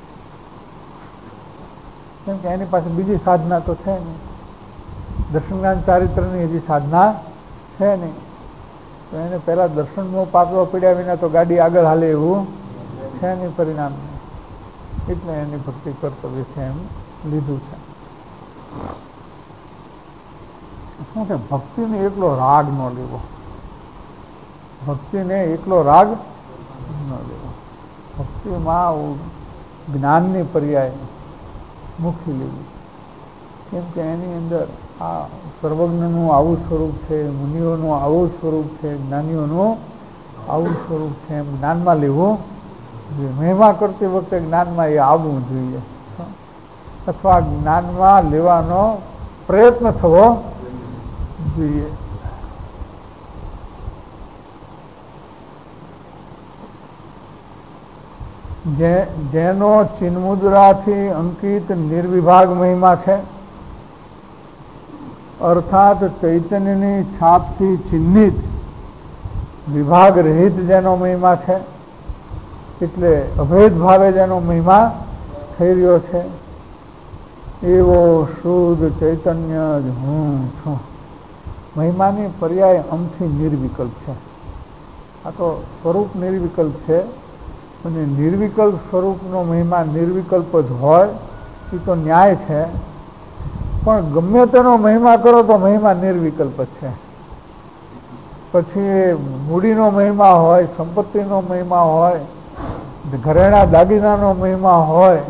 કેમ કે એની પાસે બીજી સાધના તો છે નહીં, દર્શનજ્ઞાન ચારિત્રની હજી સાધના છે નહીં. તો એને પહેલા દર્શનનો પાતળો પીડ્યા વિના તો ગાડી આગળ હાલે એવું છે નહીં પરિણામ. એટલે એની ભક્તિ કર્તવ્ય છે એમ લીધું છે. શું છે? ભક્તિને એકલો રાગ ન લેવો, ભક્તિને એકલો રાગ ન લેવો. ભક્તિમાં જ્ઞાનની પર્યાય મૂકી લેવી. કેમ કે એની અંદર આ સર્વજ્ઞનું આવું સ્વરૂપ છે, મુનિઓનું આવું સ્વરૂપ છે, જ્ઞાનીઓનું આવું સ્વરૂપ છે, એમ જ્ઞાનમાં લેવું જોઈએ. મહિમા કરતી વખતે જ્ઞાનમાં એ આવવું જોઈએ, અથવા જ્ઞાનમાં લેવાનો પ્રયત્ન થવો જોઈએ. જેનો ચિન્મુદ્રાથી અંકિત નિર્વિભાગ મહિમા છે, અર્થાત ચૈતન્યની છાપથી ચિહ્નિત વિભાગ રહિત જેનો મહિમા છે, એટલે અભેદ ભાવે જેનો મહિમા થઈ રહ્યો છે, એવો શુદ્ધ ચૈતન્ય જ હું છું. મહિમાની પર્યાય અમથી નિર્વિકલ્પ છે. આ તો સ્વરૂપ નિર્વિકલ્પ છે, અને નિર્વિકલ્પ સ્વરૂપનો મહિમા નિર્વિકલ્પ જ હોય એ તો ન્યાય છે. પણ ગમે તેનો મહિમા કરો તો મહિમા નિર્વિકલ્પ જ છે. પછી એ મૂડીનો મહિમા હોય, સંપત્તિનો મહિમા હોય, ઘરેણા દાગીનાનો મહિમા હોય,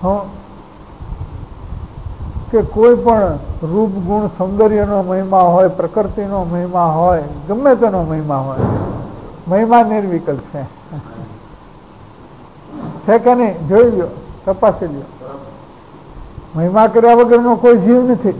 કે કોઈ પણ રૂપ ગુણ સૌંદર્યનો મહિમા હોય, પ્રકૃતિનો મહિમા હોય, ગમે તેનો મહિમા હોય, મહિમા નિર્વિકલ્પ છે. છે કે નહીં? જોઈ લો, તપાસી લો. મહિમા કર્યા વગરનો કોઈ જીવ નથી.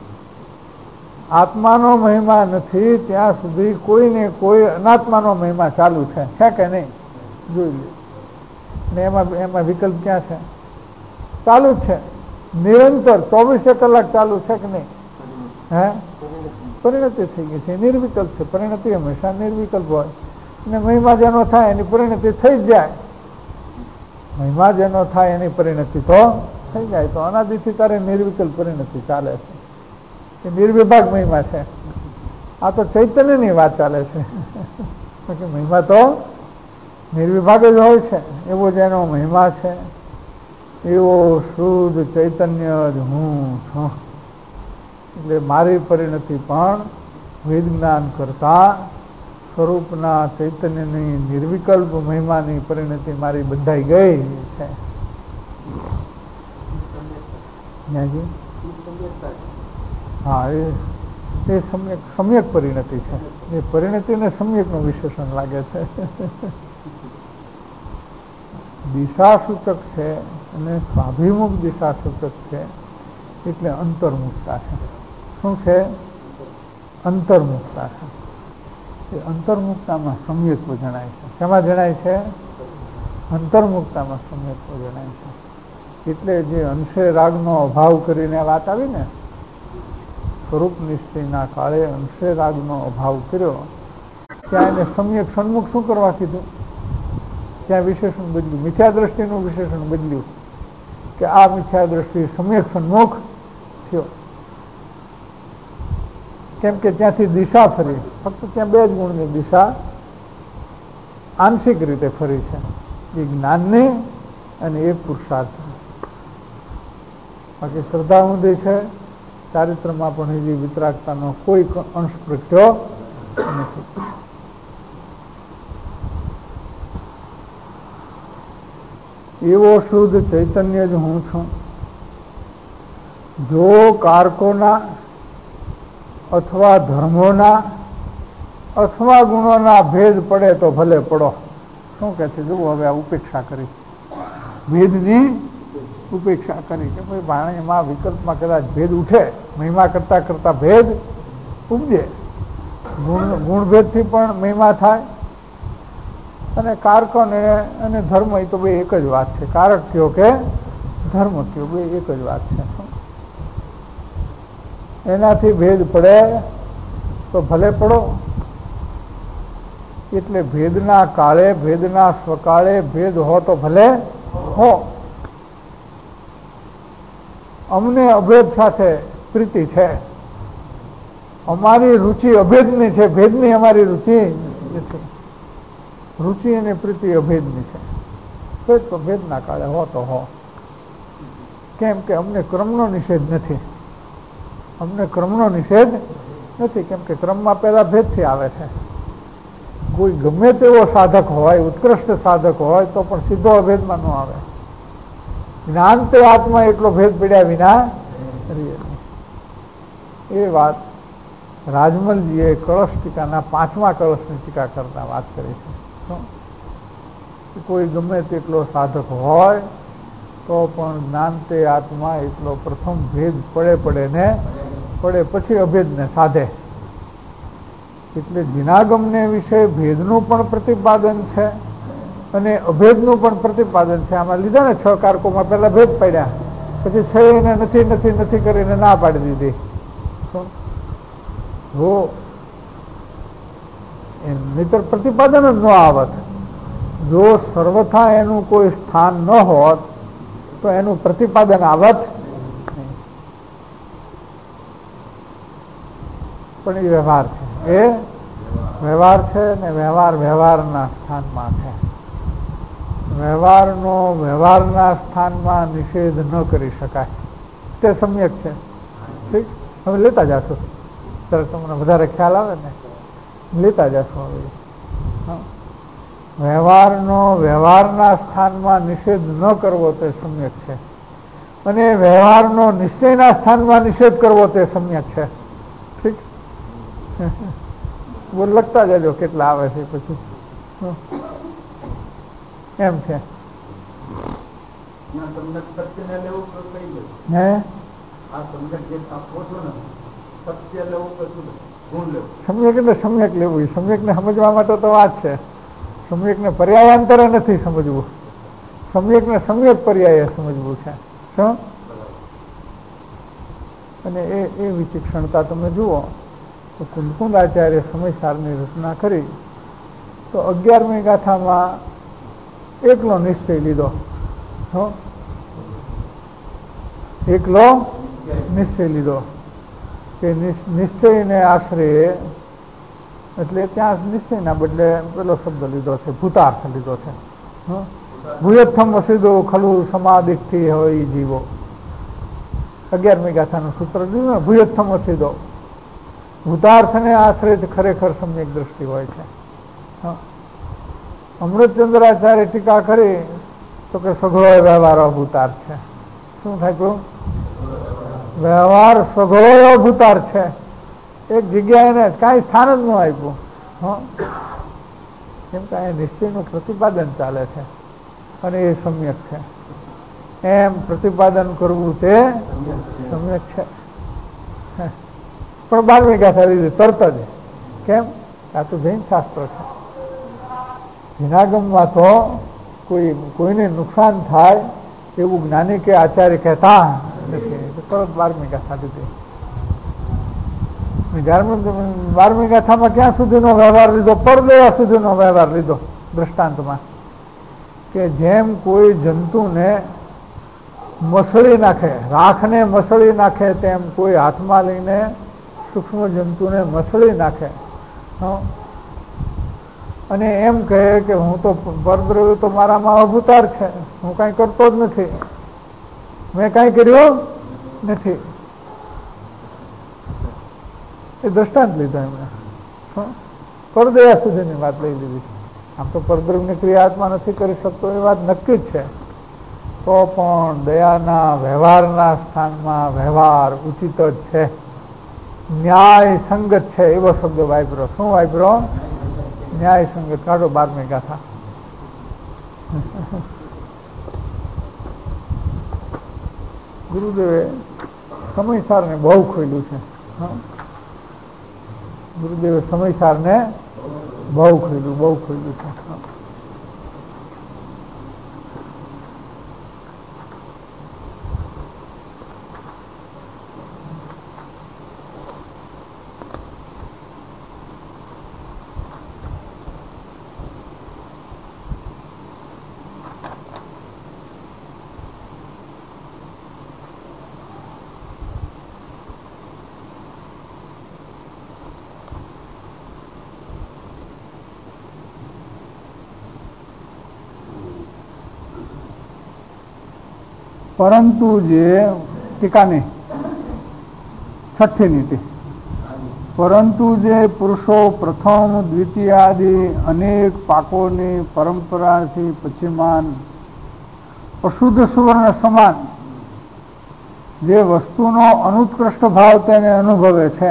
આત્માનો મહિમા નથી ત્યાં સુધી કોઈને કોઈ અનાત્માનો મહિમા ચાલુ છે કે નહીં? જોઈ લો. ને એમાં વિકલ્પ ક્યાં છે? ચાલુ જ છે, નિરંતર 24 કલાક ચાલુ છે કે નહીં? હે, પરિણતિ થઈ ગઈ છે, નિર્વિકલ્પ છે. પરિણતિ હંમેશા નિર્વિકલ્પ હોય, અને મહિમા જેનો થાય એની પરિણતિ થઈ જ જાય. મહિમા જેનો થાય એની પરિણતિ તો થઈ જાય. તો અનાદિથી તારે નિર્વિકલ્પ પરિણતિ ચાલે છે, એ નિર્વિભાગ મહિમા છે. આ તો ચૈતન્યની વાત ચાલે છે. પછી મહિમા તો નિર્વિભાગ જ હોય છે. એવો જેનો મહિમા છે, એવો શુદ્ધ ચૈતન્ય જ હું છું. એટલે મારી પરિણતિ પણ વિજ્ઞાન કરતા સ્વરૂપના ચૈતન્યની નિર્વિકલ્પ મહિમાની પરિણતિ મારી બંધાઈ ગઈ છે. હા, એ સમ્યક પરિણતિ છે. એ પરિણતિને સમ્યકનું વિશેષણ લાગે છે. દિશાસૂચક છે અને સ્વાભિમુખ દિશાસૂચક છે, એટલે અંતર્મુખતા છે. શું છે? અંતર્મુખતા છે. એ અંતર્મુખતામાં સમ્યક્વ જણાય છે. શેમાં જણાય છે? અંતર્મુખતામાં સમ્યક્વ જણાય છે. એટલે જે અંશે રાગનો અભાવ કરીને વાત આવી ને, સ્વરૂપ નિશ્ચયના કાળે અંશે રાગનો અભાવ કર્યો, ત્યાં એને સમ્યક સન્મુખ શું કરવા કીધું? ત્યાં વિશેષણ બદલ્યું, મિથ્યા દ્રષ્ટિનું વિશેષણ બદલ્યું, કે આ મિથ્યા દ્રષ્ટિ સમ્યક સન્મુખ થયો. કેમ કે ત્યાંથી દિશા ફરી, ફક્ત ત્યાં બે જ ગુણની દિશા આંશિક રીતે ફરી છે, એ જ્ઞાનની અને એ પુરુષાર્થની. બાકી શ્રદ્ધા ઊંધી છે, ચારિત્રમાં પણ હજી વિતરાગતાનો કોઈ અંશ પ્રગટ્યો નથી. એવો શુદ્ધ ચૈતન્ય જ હું છું. જો કારકોના અથવા ધર્મોના અથવા ગુણોના ભેદ પડે તો ભલે પડો. શું કહે છે? જુઓ, હવે આ ઉપેક્ષા કરી, ભેદની ઉપેક્ષા કરી કે ભાઈ વાણીમાં વિકલ્પમાં કદાચ ભેદ ઉઠે, મહિમા કરતા કરતા ભેદ ઉપજે, ગુણભેદથી પણ મહિમા થાય. અને કારક અને ધર્મ એ તો બે એક જ વાત છે. કારક કયો કે ધર્મ કયો, બે એક જ વાત છે. એનાથી ભેદ પડે તો ભલે પડો. એટલે ભેદના કાળે, ભેદના સ્વકાળે ભેદ હો તો ભલે હો. અમને અભેદ સાથે પ્રીતિ છે, અમારી રુચિ અભેદની છે, ભેદની અમારી રુચિ નથી. રુચિ અને પ્રીતિ અભેદની છે. ભેદ તો ભેદના કાળે હો તો હો. કેમ કે અમને ક્રમનો નિષેધ નથી. અમને ક્રમનો નિષેધ નથી, કેમ કે ક્રમમાં પહેલા ભેદથી આવે છે. કોઈ ગમે તેવો સાધક હોય, ઉત્કૃષ્ટ સાધક હોય તો પણ સીધો અભેદમાં ન આવે. જ્ઞાન તે આત્મા એટલો ભેદ પડ્યા વિના એ વાત રાજમલજીએ કળશ ટીકાના 5મા કળશની ટીકા કરતા વાત કરી છે. કોઈ ગમે તેટલો સાધક હોય તો પણ જ્ઞાન તે આત્મા એટલો પ્રથમ ભેદ પડે ને પડે પછી અભેદને સાધે. એટલે જીનાગમને વિશે ભેદનું પણ પ્રતિપાદન છે અને અભેદનું પણ પ્રતિપાદન છે. આમાં લીધા ને 6 કારકોમાં પહેલા ભેદ પડ્યા, પછી 6 એને નથી કરીને ના પાડી દીધી. જો નહીતર પ્રતિપાદન જ ન આવત. જો સર્વથા એનું કોઈ સ્થાન ન હોત તો એનું પ્રતિપાદન આવત નહીં. પણ એ વ્યવહાર છે, એ વ્યવહાર છે ને વ્યવહારના સ્થાનમાં છે. વ્યવહારના સ્થાનમાં નિષેધ ન કરી શકાય, તે સમ્યક છે. ઠીક, હવે લેતા જશો ત્યારે તમને વધારે ખ્યાલ આવે ને, લેતા જશો. હવે વ્યવહારના સ્થાનમાં નિષેધ ન કરવો તે સમ્યક છે, અને વ્યવહારનો નિશ્ચયના સ્થાનમાં નિષેધ કરવો તે સમ્યક છે. ઠીક, બોલ લખતા જજો કેટલા આવે છે પછી. એમ છે. સમ્યક એટલે સમ્યક લેવું. સમ્યકને સમજવા માટે તો વાત છે. સમ્યકને પર્યાયાંતરે નથી સમજવું, સમ્યકને સમ્યક પર્યાય સમજવું છે. શું? અને એ વિચક્ષણતા તમે જુઓ તો કુંદકુંદાચાર્ય સમયસારની રચના કરી તો 11મી ગાથામાં એકલો નિશ્ચય લીધો. એકલો નિશ્ચય લીધો કે નિશ્ચયને આશરે, એટલે ત્યાં નિશ્ચયના બદલે પેલો શબ્દ લીધો છે, ભૂતાર્થ લીધો છે. ભૂયથમ વસીદો ખલુ સમાધિથી હોય જીવો. 11મી ગાથાનું સૂત્ર લીધું ને, ભૂયથમ વસીદો. ભૂતાર્થને આશરે જ ખરેખર સમ્યક દ્રષ્ટિ હોય છે. અમૃતચંદ્રાચાર્ય ટીકા કરી તો કે સઘળો વ્યવહાર અભૂતાર છે. શું થાય? વ્યવહાર સઘળો અભૂતાર છે. એક જગ્યાએ એને કાંઈ સ્થાન જ ન આપ્યું. કેમ કે અહીંયા નિશ્ચયનું પ્રતિપાદન ચાલે છે અને એ સમ્યક છે. એમ પ્રતિપાદન કરવું તે સમ્યક છે. પણ 12મી ગાથા લીધી તરત જ. કેમ? આ તો જૈન શાસ્ત્ર છે. જિનાગમમાં તો કોઈને નુકસાન થાય એવું જ્ઞાની કે આચાર્ય કહેતા નથી. તરત 12મી ગાથા લીધી. 12મી ગાથામાં ક્યાં સુધીનો વ્યવહાર લીધો? પરદેવા સુધીનો વ્યવહાર લીધો. દ્રષ્ટાંતમાં કે જેમ કોઈ જંતુને મસળી નાખે, રાખને મસળી નાખે, તેમ કોઈ હાથમાં લઈને સૂક્ષ્મ જંતુને મસળી નાખે અને એમ કહે કે હું તો પરદ્રવ્ય તો મારામાં અભૂતાર છે, હું કાંઈ કરતો જ નથી, મેં કાંઈ કર્યું નથી. એ દ્રષ્ટાંત લીધો એમણે. પરદયા સુધીની વાત લઈ લીધી. આમ તો પરદ્રવ્યની ક્રિયા આત્મા નથી કરી શકતો એ વાત નક્કી જ છે. તો પણ દયાના વ્યવહારના સ્થાનમાં વ્યવહાર ઉચિત જ છે. ન્યાય સંગત છે એવો શબ્દ વાપરો. શું વાપરો? ન્યાય સંગત. કાઢો 12મી ગાથા. ગુરુદેવે સમયસારને બહુ ખોલ્યું છે. ગુરુદેવે સમયસારને બહુ ખોલ્યું છે. પરંતુ જે ટીકાની 6ઠી નીતિ, પરંતુ જે પુરુષો પ્રથમ દ્વિતીયાદિ અનેક પાકોની પરંપરાથી પછીમાન અશુદ્ધ સુવર્ણ સમાન જે વસ્તુનો અનુત્કૃષ્ટ ભાવ તેને અનુભવે છે,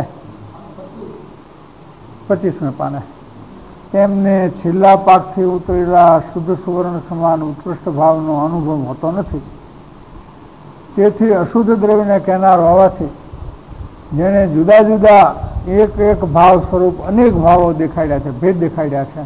25મે પાને, તેમને છેલ્લા પાકથી ઉતરેલા શુદ્ધ સુવર્ણ સમાન ઉત્કૃષ્ટ ભાવનો અનુભવ હોતો નથી. તેથી અશુદ્ધ દ્રવ્યને કહેનાર હોવાથી જેને જુદા જુદા એક ભાવ સ્વરૂપ અનેક ભાવો દેખાડ્યા છે, ભેદ દેખાડ્યા છે,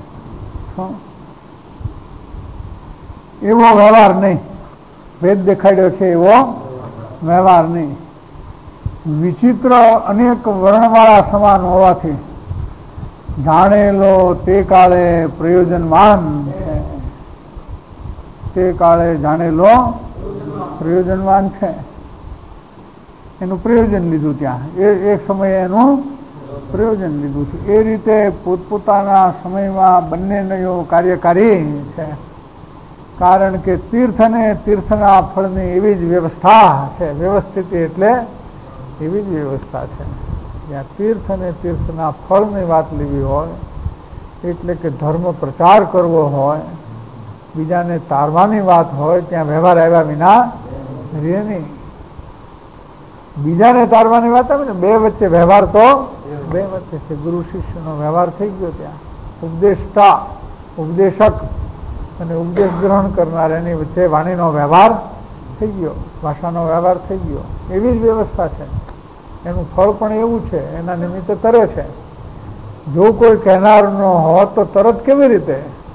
એવો વ્યવહાર નહીં. ભેદ દેખાડ્યો છે એવો વ્યવહાર નહીં. વિચિત્ર અનેક વર્ણવાળા સમાન હોવાથી જાણેલો તે કાળે પ્રયોજનવાન છે. તે કાળે જાણેલો પ્રયોજનવાન છે. એનું પ્રયોજન લીધું. ત્યાં એ સમયે એનું પ્રયોજન લીધું છે. એ રીતે પોતપોતાના સમયમાં બંને નયો કાર્યકારી છે. કારણ કે તીર્થ અને તીર્થના ફળની એવી જ વ્યવસ્થા છે. વ્યવસ્થિત એટલે એવી જ વ્યવસ્થા છે. જ્યાં તીર્થ અને તીર્થના ફળની વાત લેવી હોય, એટલે કે ધર્મ પ્રચાર કરવો હોય, બીજાને તારવાની વાત હોય, ત્યાં વ્યવહાર આવ્યા વિના રહે નહીં. બીજાને તારવાની વાત આવે ને, બે વચ્ચે વ્યવહાર તો બે વચ્ચે છે. ગુરુ શિષ્યનો વ્યવહાર થઈ ગયો. ત્યાં ઉપદેષ્ટા, ઉપદેશક અને ઉપદેશ ગ્રહણ કરનાર, એની વચ્ચે વાણીનો વ્યવહાર થઈ ગયો, ભાષાનો વ્યવહાર થઈ ગયો. એવી જ વ્યવસ્થા છે. એનું ફળ પણ એવું છે. એના નિમિત્તે તરે છે. જો કોઈ કહેનાર ન હોત તો તરત કેવી રીતે?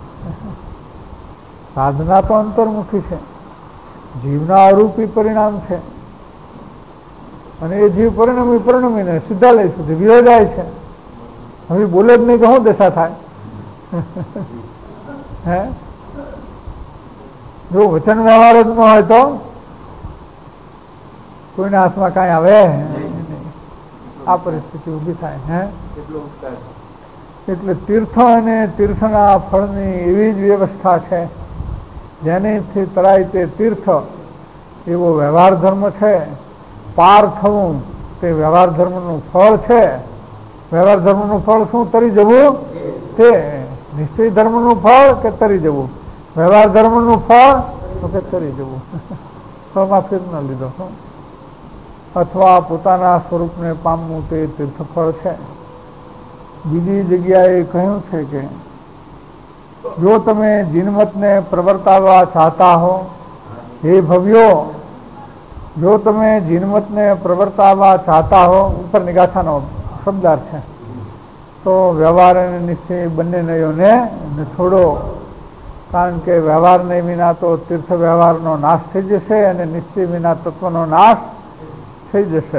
સાધના તો અંતર્મુખી છે. જીવના અરૂપી પરિણામ છે. અને એ જીવ પરિણમીને સિદ્ધાલય સુધી વિયો જાય છે. હવે બોલે જ નહીં કે શું દશા થાય? હે, જો વચન વ્યવહાર જ ન હોય તો કોઈના હાથમાં કાંઈ આવે નહીં. આ પરિસ્થિતિ ઊભી થાય. હે, એટલે તીર્થ અને તીર્થના ફળની એવી જ વ્યવસ્થા છે. જેનેથી તરાય તે તીર્થ એવો વ્યવહાર ધર્મ છે. પાર થવું તે વ્યવહાર ધર્મનું ફળ છે. વ્યવહાર ધર્મનું ફળ શું? તરી જવું. તે નિશ્ચય ધર્મનું ફળ કે તરી જવું? વ્યવહાર ધર્મનું ફળ તો કે તરી જવું. ફળમાં ફેર ન લીધો. અથવા પોતાના સ્વરૂપને પામવું તે તીર્થફળ છે. બીજી જગ્યાએ કહ્યું છે કે જો તમે જીનમતને પ્રવર્તાવવા ચાહતા હો, હે ભવ્યો, જો તમે જીનમતને પ્રવર્તાવવા ચાહતા હો, ઉપરની ગાથાનો શબ્દાર્થ છે, તો વ્યવહાર અને નિશ્ચય બંને નયોને છોડો. કારણ કે વ્યવહાર નહીં વિના તો તીર્થ વ્યવહારનો નાશ થઈ જશે અને નિશ્ચય વિના તત્વનો નાશ થઈ જશે.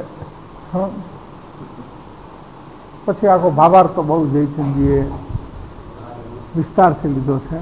પછી આખો ભાવાર્થ તો બહુ જયચંદજીએ વિસ્તારથી લીધો છે.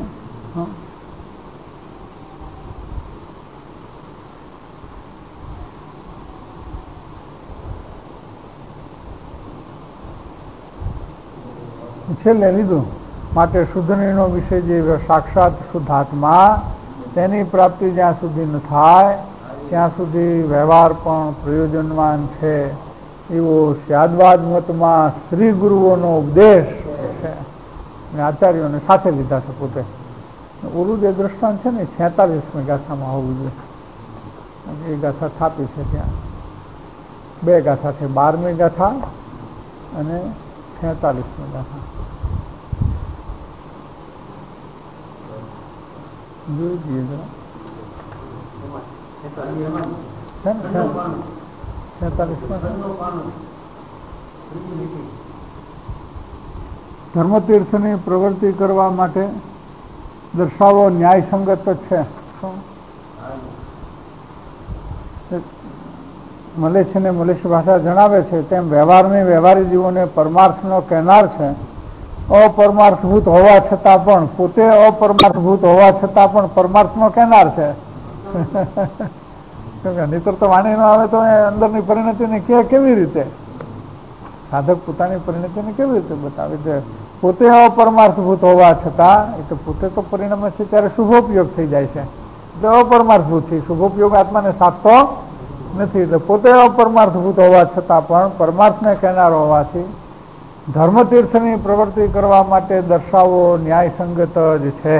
છેલ્લે લીધું. માટે શુદ્ધનીનો વિષય જે સાક્ષાત શુદ્ધાત્મા, તેની પ્રાપ્તિ જ્યાં સુધી ન થાય ત્યાં સુધી વ્યવહાર પણ પ્રયોજનવાન છે. એવો સ્યાદવાદ મતમાં શ્રી ગુરુઓનો ઉપદેશ છે. આચાર્યોને સાથે લીધા છે પોતે. ઓલું જે દ્રષ્ટાંત છે ને 46મી ગાથામાં હોવું જોઈએ. એ ગાથા થાપી છે. ત્યાં બે ગાથા છે, 12મી ગાથા અને 46 દાખલા જોઈ દઈએ જરા. 46 ધર્મતીર્થની પ્રવૃત્તિ કરવા માટે દર્શાવો ન્યાયસંગત છે. મલેચ્છ ને મલેચ્છ ભાષા જણાવે છે તેમ વ્યવહારી જીવોને પરમાર્થનો કહેનાર છે. અપરમાર્થભૂત હોવા છતાં પણ પોતે અપરમાર્થભૂત હોવા છતાં પણ પરમાર્થનો કહેનાર છે. નહીતર તો વાણી ન આવે તો અંદરની પરિણતિને કેવી રીતે સાધક પોતાની પરિણતિને કેવી રીતે બતાવે છે? પોતે અપરમાર્થભૂત હોવા છતાં એટલે પોતે તો પરિણમે છે ત્યારે શુભોપયોગ થઈ જાય છે એટલે અપરમાર્થભૂત છે. શુભોપયોગ આત્માને સાધતો નથી એટલે પોતે અપરમાર્થભૂત હોવા છતાં પણ પરમાર્થને કહેનાર હોવાથી ધર્મતીર્થની પ્રવૃત્તિ કરવા માટે દર્શાવો ન્યાયસંગત જ છે.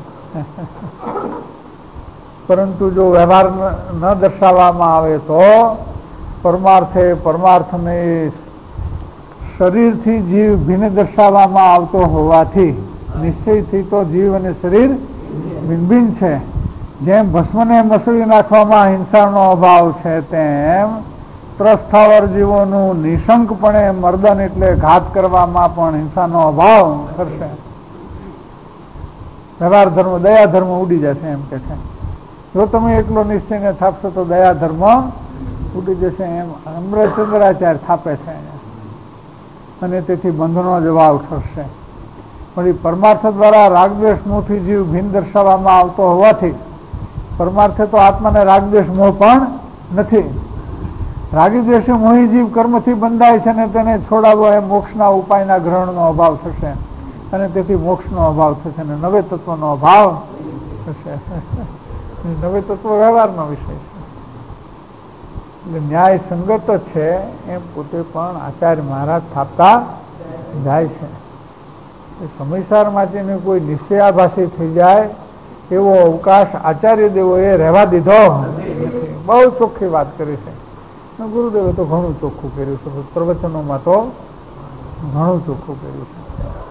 પરંતુ જો વ્યવહાર ન દર્શાવવામાં આવે તો પરમાર્થને શરીરથી જીવ ભિન્ન દર્શાવવામાં આવતો હોવાથી નિશ્ચયથી તો જીવ અને શરીર ભિન્ન છે. જેમ ભસ્મને મસળી નાખવામાં હિંસાનો અભાવ છે તેમ ત્રસ્થાવર જીવોનું નિશંકપણે મર્દન એટલે ઘાત કરવામાં પણ હિંસાનો અભાવ થશે. વ્યવહાર ધર્મ દયા ધર્મ ઉડી જશે એમ કે છે. જો તમે એકલો નિશ્ચયને થાપશો તો દયા ધર્મ ઉડી જશે એમ અમૃતચંદ્રાચાર્ય થાપે છે અને તેથી બંધનો જવાબ થશે. પણ પરમાર્થ દ્વારા રાગદ્વેષ મોહથી જીવ ભિન્ન દર્શાવવામાં આવતો હોવાથી પરમાર્થે તો આત્માને રાગદ્વેષ મોહ પણ નથી. રાગી દ્વેષી મોહી જીવ કર્મથી બંધાય છે અને તેને છોડાવવો એ મોક્ષના ઉપાયના ગ્રહણનો અભાવ થશે અને તેથી મોક્ષનો અભાવ થશે અને નવે તત્વનો અભાવ થશે. નવે તત્વ વ્યવહારનો વિષય છે એટલે ન્યાય સંગત છે એમ પોતે પણ આચાર્ય મહારાજ થાપતા જાય છે. સમયસાર માટેની કોઈ નિશ્ચયાભાસી થઈ જાય એવો અવકાશ આચાર્ય દેવોએ રહેવા દીધો નથી. બહુ ચોખ્ખી વાત કરી છે. ગુરુદેવે તો ઘણું ચોખ્ખું કર્યું છે. પ્રવચનોમાં તો ઘણું ચોખ્ખું કર્યું છે.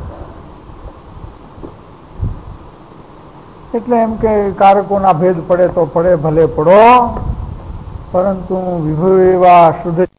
એટલે એમ કે કારકોના ભેદ પડે તો પડે ભલે પડો પરંતુ વિભુ એવા શુદ્ધ